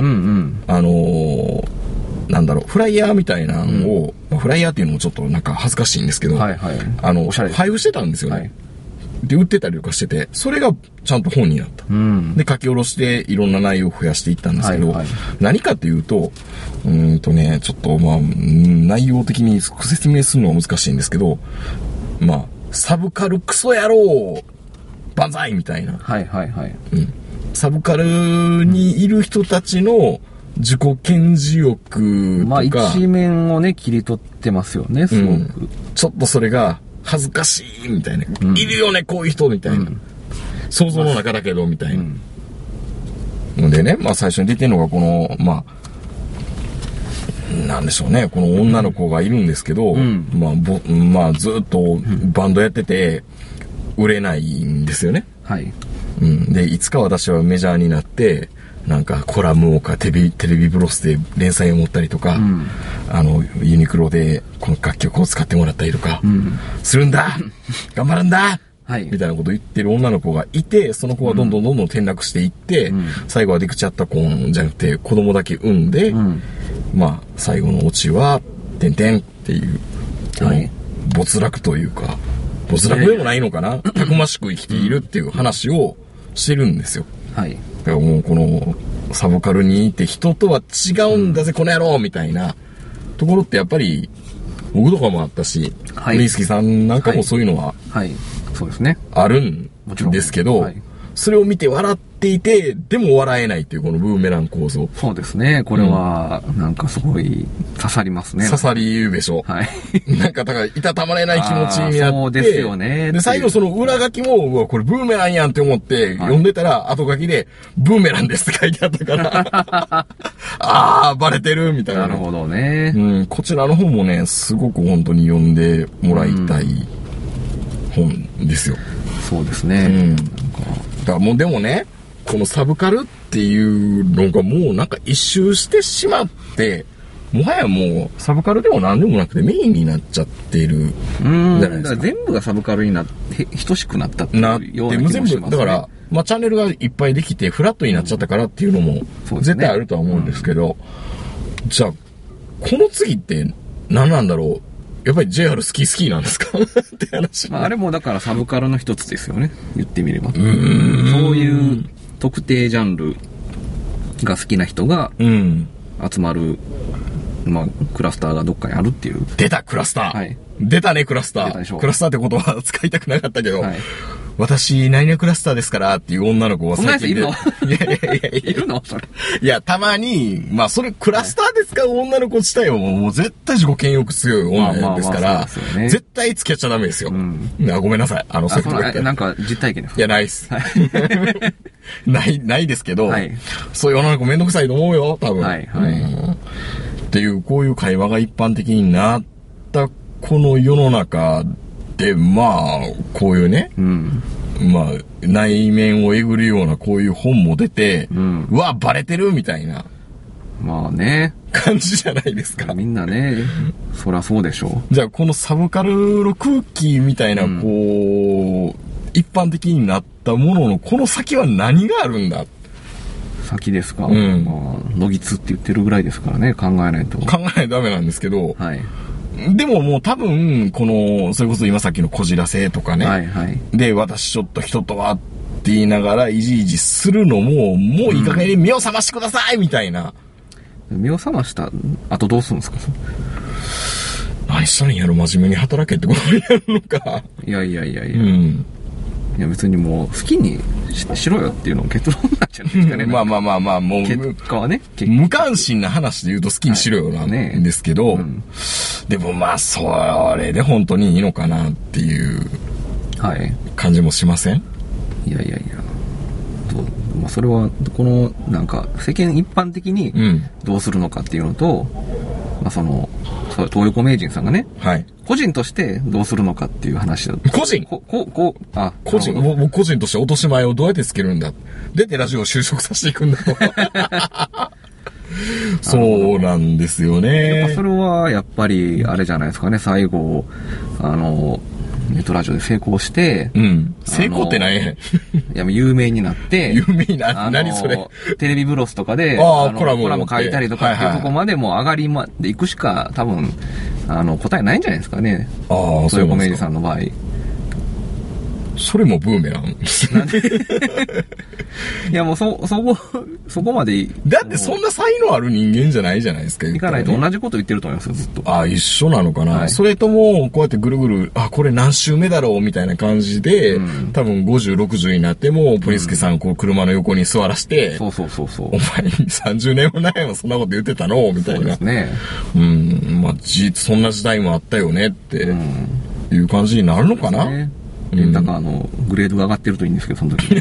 Speaker 2: なんだろう、フライヤーみたいなのを、フライヤーっていうのもちょっとなんか恥ずかしいんですけど、配布してたんですよね。はい、で、売ってたりとかしてて、それがちゃんと本になった。で、書き下ろしていろんな内容を増やしていったんですけど、何かっていうと、ちょっとまあ、内容的に説明するのは難しいんですけど、まあ、サブカルクソ野郎万歳みたいな。
Speaker 3: はいはいはい。
Speaker 2: サブカルにいる人たちの自己顕示欲とか。
Speaker 3: まあ一面をね、切り取ってますよね、すごく。
Speaker 2: ちょっとそれが恥ずかしいみたいな。いるよね、こういう人みたいな。想像の中だけど、みたいな。のでね、まあ最初に出てるのがこの、まあ、なんでしょうね、この女の子がいるんですけど、まあずっとバンドやってて、売れないんですよね。
Speaker 3: はい。
Speaker 2: で、いつか私はメジャーになって、なんかコラムをテレビブロスで連載を持ったりとか、ユニクロでこの楽曲を使ってもらったりとか、するんだ頑張るんだはい、みたいなことを言ってる女の子がいて、その子がどんどん転落していって、最後はできちゃった子じゃなくて子供だけ産んで、まあ、最後のオチは、てんてんっていう、没落というか、没落でもないのかな、たくましく生きているっていう話をしてるんですよ。
Speaker 3: はい。
Speaker 2: だからもうこの、サブカルにいて人とは違うんだぜ、この野郎みたいなところってやっぱり、僕とかもあったし、リースキさんなんかもそういうのは、
Speaker 3: そうですね。
Speaker 2: あるんですけど、それを見て笑っていて、でも笑えないっていうこのブーメラン構造。
Speaker 3: そうですね。これは、なんかすごい刺さりますね。
Speaker 2: 刺さり言うでしょ。
Speaker 3: はい。
Speaker 2: なんかだから、いたたまれない気持ちになって。
Speaker 3: そうですよね。
Speaker 2: で、最後その裏書きも、うわ、これブーメランやんって思って、読んでたら、後書きで、ブーメランですって書いてあったから、 バレてるみたいな。
Speaker 3: なるほどね。
Speaker 2: こちらの方もね、すごく本当に読んでもらいたい本ですよ。
Speaker 3: そうですね。
Speaker 2: だからもうでもね、このサブカルっていうのがもうなんか一周してしまって、もはやもうサブカルでも何でもなくてメインになっちゃっているじゃないですか。
Speaker 3: だから全部がサブカルになって等しくなったっていうような気もしますね。
Speaker 2: 全部だからまあチャンネルがいっぱいできてフラットになっちゃったからっていうのも絶対あるとは思うんですけど、じゃあこの次って何なんだろう。やっぱり JR 好きなんですかって話。
Speaker 3: あれもだからサブカルの一つですよね。言ってみれば。そういう特定ジャンルが好きな人が集まる。まあ、クラスターがどっかにあるっていう。
Speaker 2: 出た、クラスター。
Speaker 3: はい。
Speaker 2: 出たね、クラスター。クラスターって言葉は使いたくなかったけど、はい、私、何々クラスターですからっていう女の子は
Speaker 3: 最近で。そんなやついるの？
Speaker 2: いるのそれ。いや、たまに、まあ、それ、クラスターで使う女の子自体はもう絶対自己嫌悪強い女ですから、絶対付き合っちゃダメですよ。ごめんなさい。そういうこと言って。
Speaker 3: なんか、実体験ですか？
Speaker 2: いや、ないっす。ないですけど、そういう女の子めんどくさいと思うよ、多分。っていう、こういう会話が一般的になったこの世の中で、まあ、こういうね、まあ、内面をえぐるようなこういう本も出て、うわ、バレてるみたいな。
Speaker 3: まあね。
Speaker 2: 感じじゃないですか。
Speaker 3: みんなね、そりゃそうでしょう。
Speaker 2: じゃあ、このサブカルの空気みたいな、こう、一般的になったものの、この先は何があるんだ
Speaker 3: 先ですか。まあ、のぎつって言ってるぐらいですからね、考えないと。
Speaker 2: 考えないとダメなんですけど、でももう多分、この、それこそ今さっきのこじらせとかね、で、私ちょっと人とはって言いながらいじいじするのも、もういい加減に目を覚ましてくださいみたいな。
Speaker 3: 目を覚ました後どうするんですか？
Speaker 2: 何したらいいんやろ、真面目に働けってことになるのか。
Speaker 3: いや。いや別にもう好きにしろよっていうのが結論なんじゃないですかね。
Speaker 2: まあ、もう。
Speaker 3: 結果はね。
Speaker 2: 無関心な話で言うと好きにしろよなんですけど、でもまあ、それで本当にいいのかなっていう感じもしません？
Speaker 3: いや。まあ、それは、この、なんか、世間一般的にどうするのかっていうのと、まあ東横名人さんがね、個人としてどうするのかっていう話だった。
Speaker 2: 個人個人僕個人として落とし前をどうやってつけるんだ。出てラジオを就職させていくんだと。そうなんですよね。
Speaker 3: やっぱそれはやっぱりあれじゃないですかね。最後ネットラジオで成功して、
Speaker 2: 成功って何やねん。い
Speaker 3: や、有名になって、
Speaker 2: 何それ。
Speaker 3: テレビブロスとかで、コラム書いたりとかっていうとこまでも上がりまで行くしか、多分、答えないんじゃないですかね。そういうコメディさんの場合。
Speaker 2: それもブーメラン。
Speaker 3: いやもうそこまで。
Speaker 2: だってそんな才能ある人間じゃないじゃないですか。
Speaker 3: 行かないと同じこと言ってると思いますよ、ずっと。
Speaker 2: 一緒なのかな。それとも、こうやってぐるぐる、これ何周目だろうみたいな感じで、多分50、60になっても、プリンスケさんこう車の横に座らして、
Speaker 3: そう。お前
Speaker 2: 30年も前もそんなこと言ってたのみたいな。
Speaker 3: そうですね。
Speaker 2: まあ、そんな時代もあったよねっていう感じになるのかな。
Speaker 3: だからグレードが上がってるといいんですけど、その時。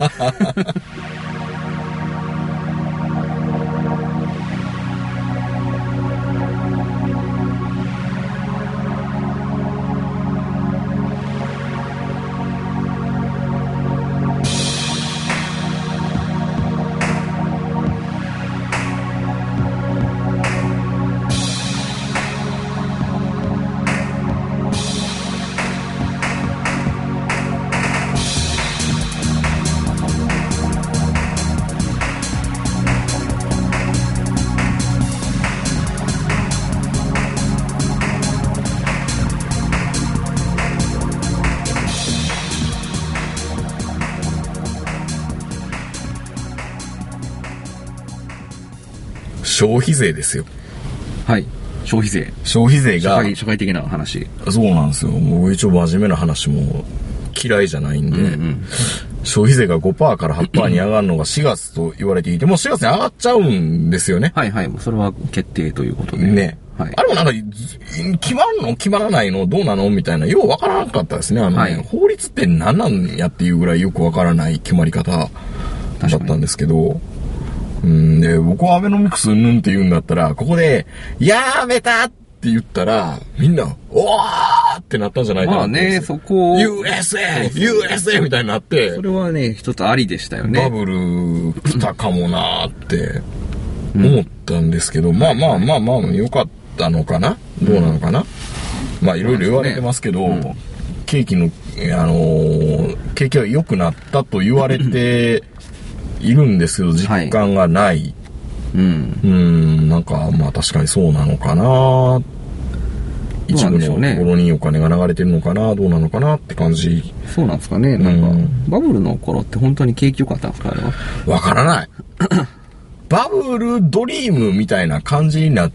Speaker 2: 消費税ですよ。
Speaker 3: はい。消費税。
Speaker 2: 消費税が。
Speaker 3: 社会的な話。
Speaker 2: そうなんですよ。もう一応真面目な話も嫌いじゃないんで、消費税が 5% から 8% に上がるのが4月と言われていて、もう4月に上がっちゃうんですよね。
Speaker 3: はい。それは決定ということで。
Speaker 2: ね。あれもなんか、決まるの決まらないのどうなのみたいな、ようわからなかったですね。法律って何なんやっていうぐらいよくわからない決まり方だったんですけど、 で、僕はアベノミクスうんぬんって言うんだったら、ここで、やめたって言ったら、みんな、おーってなったんじゃないかな。
Speaker 3: まあね、そこを。
Speaker 2: USA みたいになって。
Speaker 3: それはね、一つありでしたよね。
Speaker 2: バブル来たかもなーって思ったんですけど、まあ、良かったのかな、どうなのかな。まあ、いろいろ言われてますけど、景気の、景気は良くなったと言われているんですけど、実感がない。なんか、まあ確かにそうなのかな。一部のところにお金が流れてるのかな、どうなのかなって感じ。
Speaker 3: そうなんですかね。なんか、バブルの頃って本当に景気良かったんですか、あれは。
Speaker 2: わからない。バブルドリームみたいな感じになって、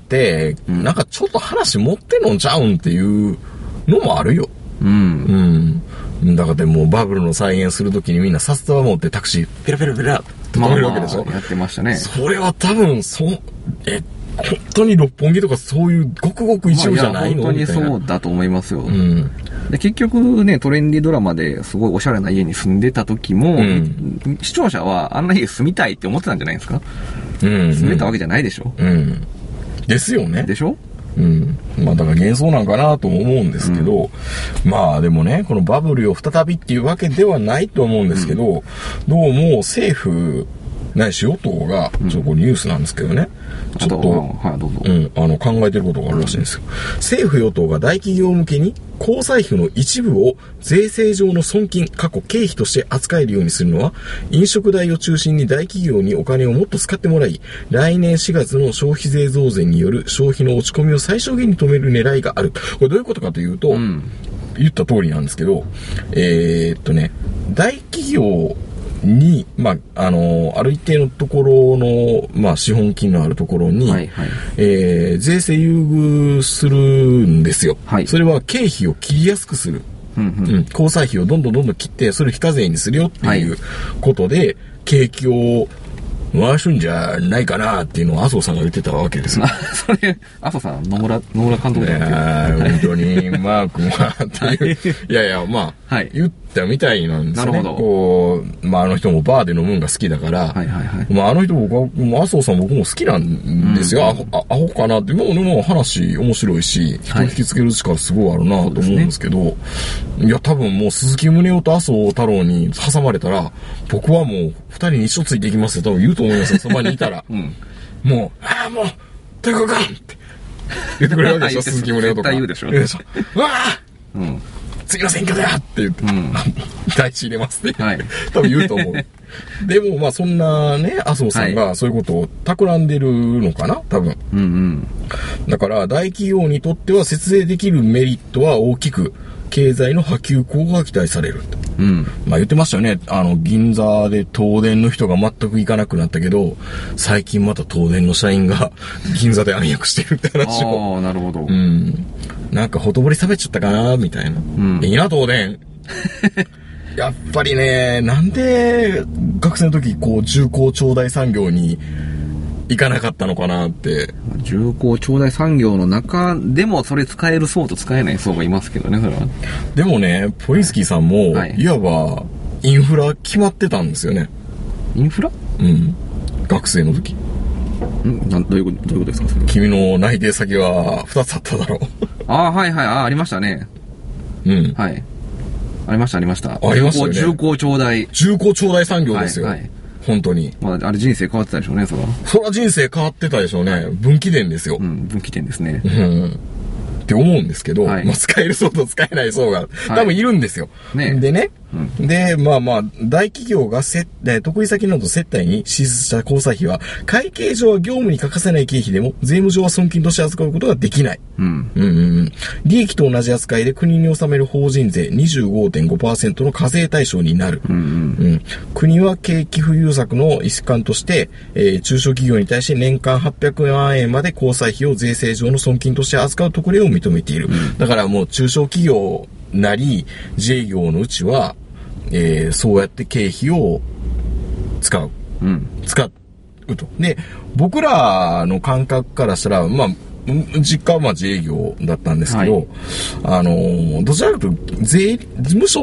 Speaker 2: なんかちょっと話持ってんのんちゃうんっていうのもあるよ。だからでもバブルの再現するときにみんな札束持ってタクシーペラペラペラって止めるわけでしょ。
Speaker 3: やってましたね。
Speaker 2: それは多分本当に六本木とかそういうごくごく一部じゃないの、
Speaker 3: 本当にそうだと思いますよ。で結局ね、トレンディドラマですごいおしゃれな家に住んでた時も、視聴者はあんな家住みたいって思ってたんじゃないですか。住めたわけじゃないでしょ。
Speaker 2: ですよね。
Speaker 3: でしょ。
Speaker 2: まあだから幻想なんかなとも思うんですけど、まあでもね、このバブルを再びっていうわけではないと思うんですけど、どうも政府ないし与党が、ちょっとこれニュースなんですけどね、ちょっと、考えてることがあるらしいんですよ。政府与党が大企業向けに交際費の一部を税制上の損金、経費として扱えるようにするのは、飲食代を中心に大企業にお金をもっと使ってもらい、来年4月の消費税増税による消費の落ち込みを最小限に止める狙いがある。これどういうことかというと、言った通りなんですけど、大企業に、まあ、ある一定のところの、まあ、資本金のあるところに、税制優遇するんですよ。それは経費を切りやすくする。交際費をどんどん切って、それを非課税にするよっていうことで、景気を回すんじゃないかなっていうのを麻生さんが言ってたわけですよ。
Speaker 3: それ、麻生さん、野村監督じゃな
Speaker 2: くて。本当に、マー君は、っていう。いやいや、まあ、言ったみたいなんですよね。こう、まあ、あの人もバーで飲むんが好きだから、まあ、あの人僕は、麻生さん僕も好きなんですよ。アホかなって。でも話面白いし、人引きつける力すごいあるなと思うんですけど、いや、多分もう鈴木宗男と麻生太郎に挟まれたら、僕はもう二人に一緒ついていきますよ。多分言うと思いますよ。そばにいたら。もう、もう、とにかくって言ってくれるわけでしょ、鈴木宗男とか。
Speaker 3: 絶対言うでしょ。
Speaker 2: うわぁ次の選挙だよって言って、大地入れますって。多分言うと思う。でも、まあ、そんなね、麻生さんがそういうことを企んでるのかな多分。だから、大企業にとっては節税できるメリットは大きく、経済の波及効果が期待される。まあ言ってましたよね。銀座で東電の人が全く行かなくなったけど、最近また東電の社員が銀座で暗躍してるって話を。
Speaker 3: なるほど。
Speaker 2: なんかほとぼり冷めちゃったかなみたいな。いいな、東電。やっぱりね、なんで学生の時こう重工長大産業に行かなかったのかなって。
Speaker 3: 重工長大産業の中でもそれ使える層と使えない層がいますけどね、それは。
Speaker 2: でもね、ポリンスキーさんも、いわばインフラ決まってたんですよね。
Speaker 3: インフラ？
Speaker 2: 学生の時。
Speaker 3: どういうことですか、それは。
Speaker 2: 君の内定先は2つあっただろう。
Speaker 3: ありましたね。ありました。
Speaker 2: ありましたよね。
Speaker 3: 重工長大
Speaker 2: 産業ですよ。本当に。
Speaker 3: まあ、あれ人生変わってたでしょうね、それは。
Speaker 2: それは人生変わってたでしょうね。分岐点ですよ。
Speaker 3: 分岐点ですね。
Speaker 2: って思うんですけど、まあ使える層と使えない層が多分いるんですよ。でね、で、まあまあ、大企業が得意先など接待に支出した交際費は、会計上は業務に欠かせない経費でも、税務上は損金として扱うことができない。利益と同じ扱いで国に納める法人税 25.5% の課税対象になる。国は景気富裕策の一環として、中小企業に対して年間800万円まで交際費を税制上の損金として扱う特例を認めている。だからもう中小企業なり自営業のうちは、そうやって経費を使うと。で、僕らの感覚からしたら、まあ実家は自営業だったんですけど、どちらかというと事務所って、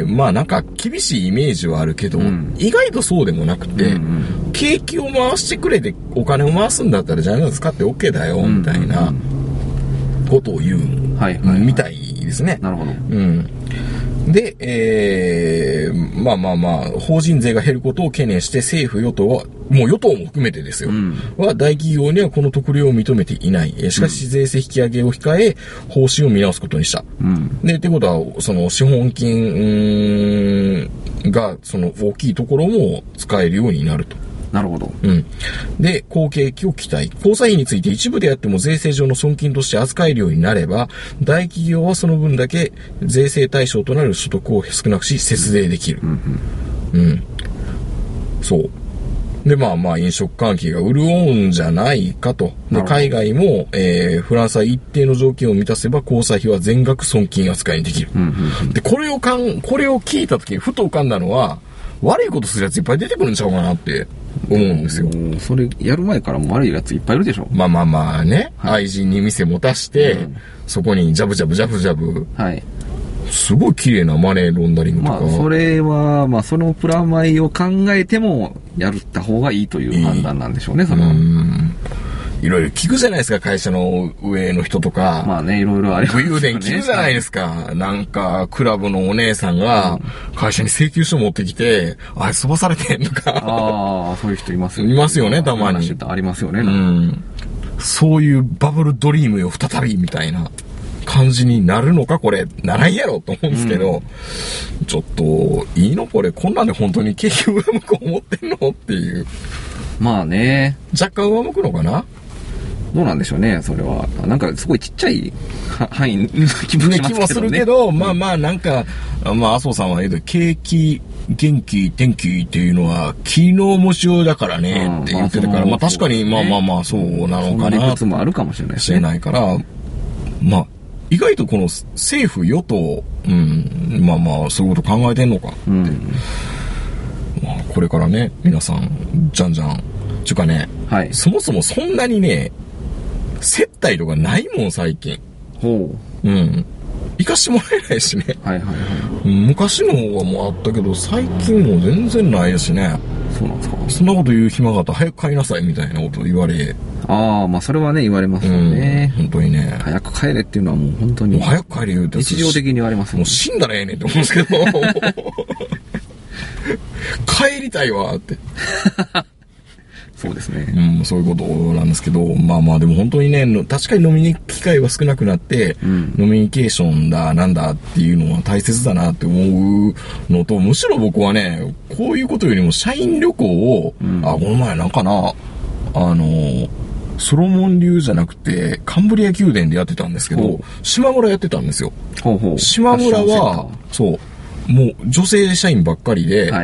Speaker 2: まあなんか厳しいイメージはあるけど、意外とそうでもなくて、景気を回してくれてお金を回すんだったらジャイアンツ使って OK だよ、みたいなことを言うみたいですね。
Speaker 3: なるほど。
Speaker 2: で、まあ、法人税が減ることを懸念して政府与党は、もう与党も含めてですよ、は大企業にはこの特例を認めていない。しかし税制引き上げを控え、方針を見直すことにした。で、ってことは、その資本金が、その大きいところも使えるようになると。
Speaker 3: なるほど。
Speaker 2: で、好景気を期待。交際費について一部であっても税制上の損金として扱えるようになれば、大企業はその分だけ税制対象となる所得を少なくし、節税できる。そう。で、まあ、飲食関係が潤うんじゃないかと。で、海外も、フランスは一定の条件を満たせば、交際費は全額損金扱いにできる。で、これを聞いたときに、ふと浮かんだのは、悪いことするやついっぱい出てくるんちゃうかなって思うんですよ。
Speaker 3: それやる前からも悪いやついっぱいいるでしょ。
Speaker 2: まあね、愛人に店持たして、そこにジャブジャブ、すごい綺麗なマネーロンダリングとか。
Speaker 3: それは、そのプラマイを考えてもやった方がいいという判断なんでしょうね、それは。
Speaker 2: いろいろ聞くじゃないですか、会社の上の人とか。
Speaker 3: まあね、いろいろありますね。
Speaker 2: 武勇伝聞くじゃないですか。なんか、クラブのお姉さんが、会社に請求書持ってきて、あれ飛ばされてんとか。
Speaker 3: そういう人いますよね。
Speaker 2: いますよね、たまに。
Speaker 3: ありますよね。
Speaker 2: そういうバブルドリームよ、再び、みたいな感じになるのか、これ。ならんやろ、と思うんですけど、ちょっと、いいのこれ。こんなんで本当に景気上向く思ってんのっていう。
Speaker 3: まあね。
Speaker 2: 若干上向くのかな？
Speaker 3: どうなんでしょうね、それは。なんかすごいちっちゃい範囲の気もしますけどね。
Speaker 2: 気もするけど、なんか、麻生さんは景気、元気、天気っていうのは、昨日もしようだからねって言ってたから、確かに、そうなのかな。その
Speaker 3: 理屈もあるかもしれないです
Speaker 2: ね。から、意外とこの政府、与党、そういうこと考えてんのかって。これからね、皆さん、じゃん。ちゅうかね、そもそもそんなにね、接待とかないもん、最近。行かしてもらえないしね。昔の方がもうあったけど、最近もう全然ないしね。
Speaker 3: そうなんですか。
Speaker 2: そんなこと言う暇があったら早く帰りなさいみたいなこと言われ。
Speaker 3: それはね、言われますよね。
Speaker 2: 本当にね。
Speaker 3: 早く帰れっていうのはもう本当に。
Speaker 2: もう早く帰れ言うて。
Speaker 3: 日常的に言われますよね。
Speaker 2: もう死んだらええねんって思うんですけど。帰りたいわって。
Speaker 3: そうですね。
Speaker 2: そういうことなんですけど、でも本当にね、確かに飲みに行く機会は少なくなって、飲みニケーションだ、なんだっていうのは大切だなって思うのと、むしろ僕はね、こういうことよりも社員旅行を、この前なんかな、ソロモン流じゃなくて、カンブリア宮殿でやってたんですけど、島村やってたんですよ。島村は、もう女性社員ばっかりで、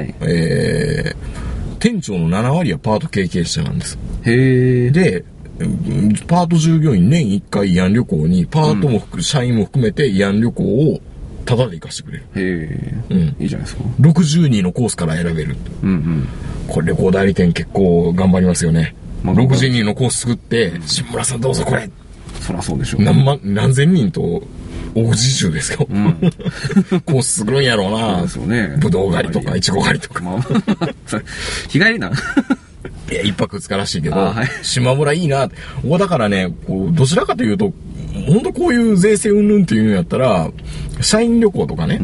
Speaker 2: 店長の7割はパート経験者なんです。で、パート従業員年1回慰安旅行に、パートも社員も含めて慰安旅行をタダで行かせてくれる。
Speaker 3: いいじゃないですか。
Speaker 2: 60人のコースから選べる。これ旅行代理店結構頑張りますよね。60人のコース作って、新村さんどうぞこれ。
Speaker 3: そりゃそうでしょう。
Speaker 2: 何千人と、大口中ですよ。コース作るんやろうな。
Speaker 3: そうですよね。
Speaker 2: ぶどう狩りとか、いちご狩りとか。
Speaker 3: 日帰りな。
Speaker 2: いや、一泊二日らしいけど、島村いいなって。だからね、どちらかというと、本当こういう税制云々っていうのやったら、社員旅行とかね、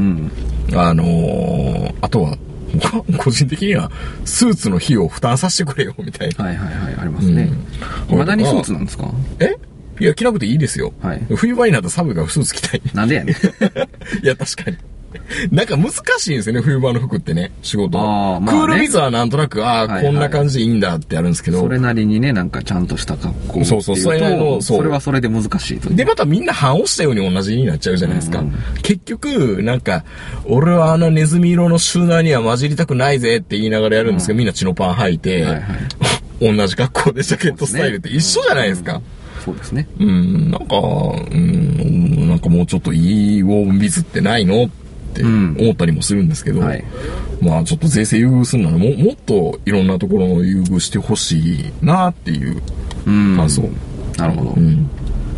Speaker 2: あとは、個人的には、スーツの費用を負担させてくれよ、みたいな。
Speaker 3: ありますね。まだにスーツなんですか？
Speaker 2: いや、着なくていいですよ。冬場になったら寒いからスーツ着たい。
Speaker 3: なんでやねん。
Speaker 2: いや、確かに。なんか難しいんですよね、冬場の服ってね、仕事。クールビズはなんとなく、こんな感じでいいんだってあるんですけど。
Speaker 3: それなりにね、なんかちゃんとした格好。それはそれで難しいと。
Speaker 2: で、またみんな反応したように同じになっちゃうじゃないですか。結局、なんか、俺はネズミ色のシューナーには混じりたくないぜって言いながらやるんですけど、みんなチノパン履いて、同じ格好でジャケットスタイルって一緒じゃないですか。
Speaker 3: そうですね。
Speaker 2: なんかもうちょっといいウォームビズってないのって思ったりもするんですけど、ちょっと税制優遇するならもっといろんなところの優遇してほしいなっていう感想。
Speaker 3: なるほど。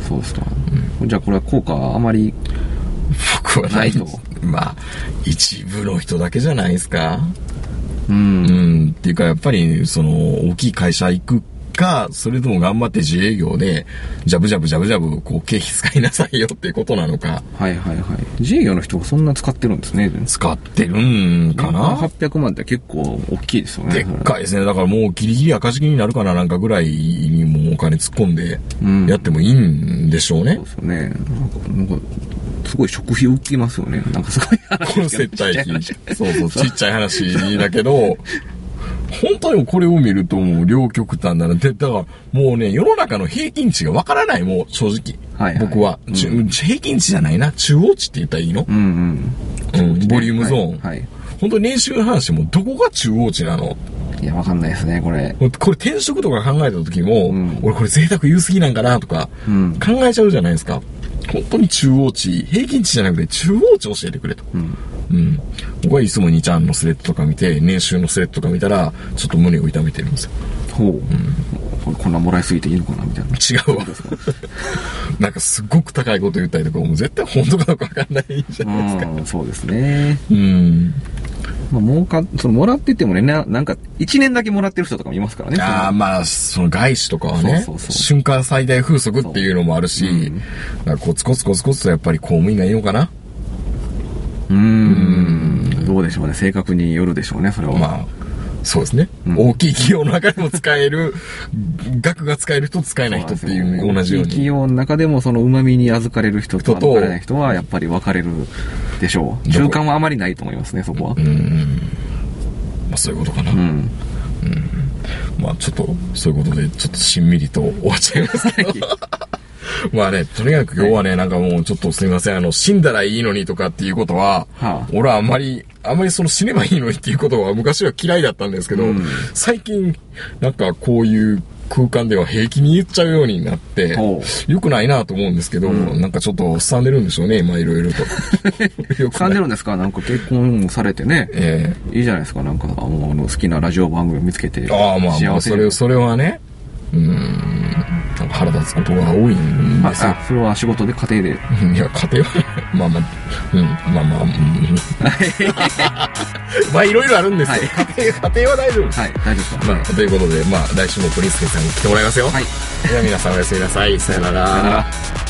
Speaker 3: そうですか。じゃあこれは効果はあまり
Speaker 2: 僕は
Speaker 3: ないと。
Speaker 2: まあ、一部の人だけじゃないですか。
Speaker 3: うん。
Speaker 2: っていうか、やっぱり、大きい会社行くか、それとも頑張って自営業で、ジャブジャブ、こう、経費使いなさいよっていうことなのか。
Speaker 3: はいはいはい。自営業の人がそんな使ってるんですね。
Speaker 2: 使ってるんかな
Speaker 3: ?800 万って結構大きいですよね。
Speaker 2: でっかいですね。だからもうギリギリ赤字になるかななんかぐらいにもうお金突っ込んで、やってもいいんでしょうね。
Speaker 3: そうですよね。なんかすごい食費浮きますよね。なんかすごい話。
Speaker 2: この接待費。そうそう、ちっちゃい話だけど、本当にこれを見るともう両極端だな。だからもうね、世の中の平均値がわからない、もう正直。はいはい、僕は、平均値じゃないな。中央値って言ったらいいの？ボリュームゾーン。はい。本当に年収の話もどこが中央値なの？
Speaker 3: いや、わかんないですね、これ
Speaker 2: 転職とか考えた時も、俺これ贅沢言うすぎなんかなとか、考えちゃうじゃないですか。本当に中央値、平均値じゃなくて中央値教えてくれと。僕はいつも2ちゃんのスレッドとか見て、年収のスレッドとか見たら、ちょっと胸を痛めてるんですよ。
Speaker 3: こんなもらいすぎていいのかなみたいな。
Speaker 2: 違うわ。なんかすごく高いこと言ったりとか、もう絶対本当かどうかわかんないじゃないですか。
Speaker 3: そうですね。まあ、もらっててもね、なんか、1年だけもらってる人とかもいますからね。
Speaker 2: まあ、外資とかはね、瞬間最大風速っていうのもあるし、コツコツとやっぱり公務員がいいのかな。
Speaker 3: どうでしょうね。正確によるでしょうね、それは。
Speaker 2: まあ、そうですね。大きい企業の中でも使える、額が使える人と使えない人っていう同じように。
Speaker 3: 大きい企業の中でもその旨味に預かれる人と預かれない人はやっぱり分かれるでしょう。中間はあまりないと思いますね、そこは。
Speaker 2: まあそういうことかな。まあちょっと、そういうことで、ちょっとしんみりと終わっちゃいますけど。まあね、とにかく今日はね、なんかもうちょっとすみません、死んだらいいのにとかっていうことは、俺はあんまりその死ねばいいのにっていうことは昔は嫌いだったんですけど、最近、なんかこういう空間では平気に言っちゃうようになって、良くないなと思うんですけど、なんかちょっとすさんでるんでしょうね、今いろいろと。
Speaker 3: すさんでるんですか？なんか結婚もされてね。いいじゃないですか、なんか好きなラジオ番組を見つけて。
Speaker 2: まあ、それはね。なんか腹立つことが多いんですよ。
Speaker 3: それは仕事で家庭で。
Speaker 2: いや、家庭は、まあいろいろあるんですよ。家庭は大丈夫です。
Speaker 3: はい、大丈夫ですか。
Speaker 2: まあ、ということで、来週もプリンスケさんに来てもらいますよ。はい。では皆さんおやすみなさい。さよなら。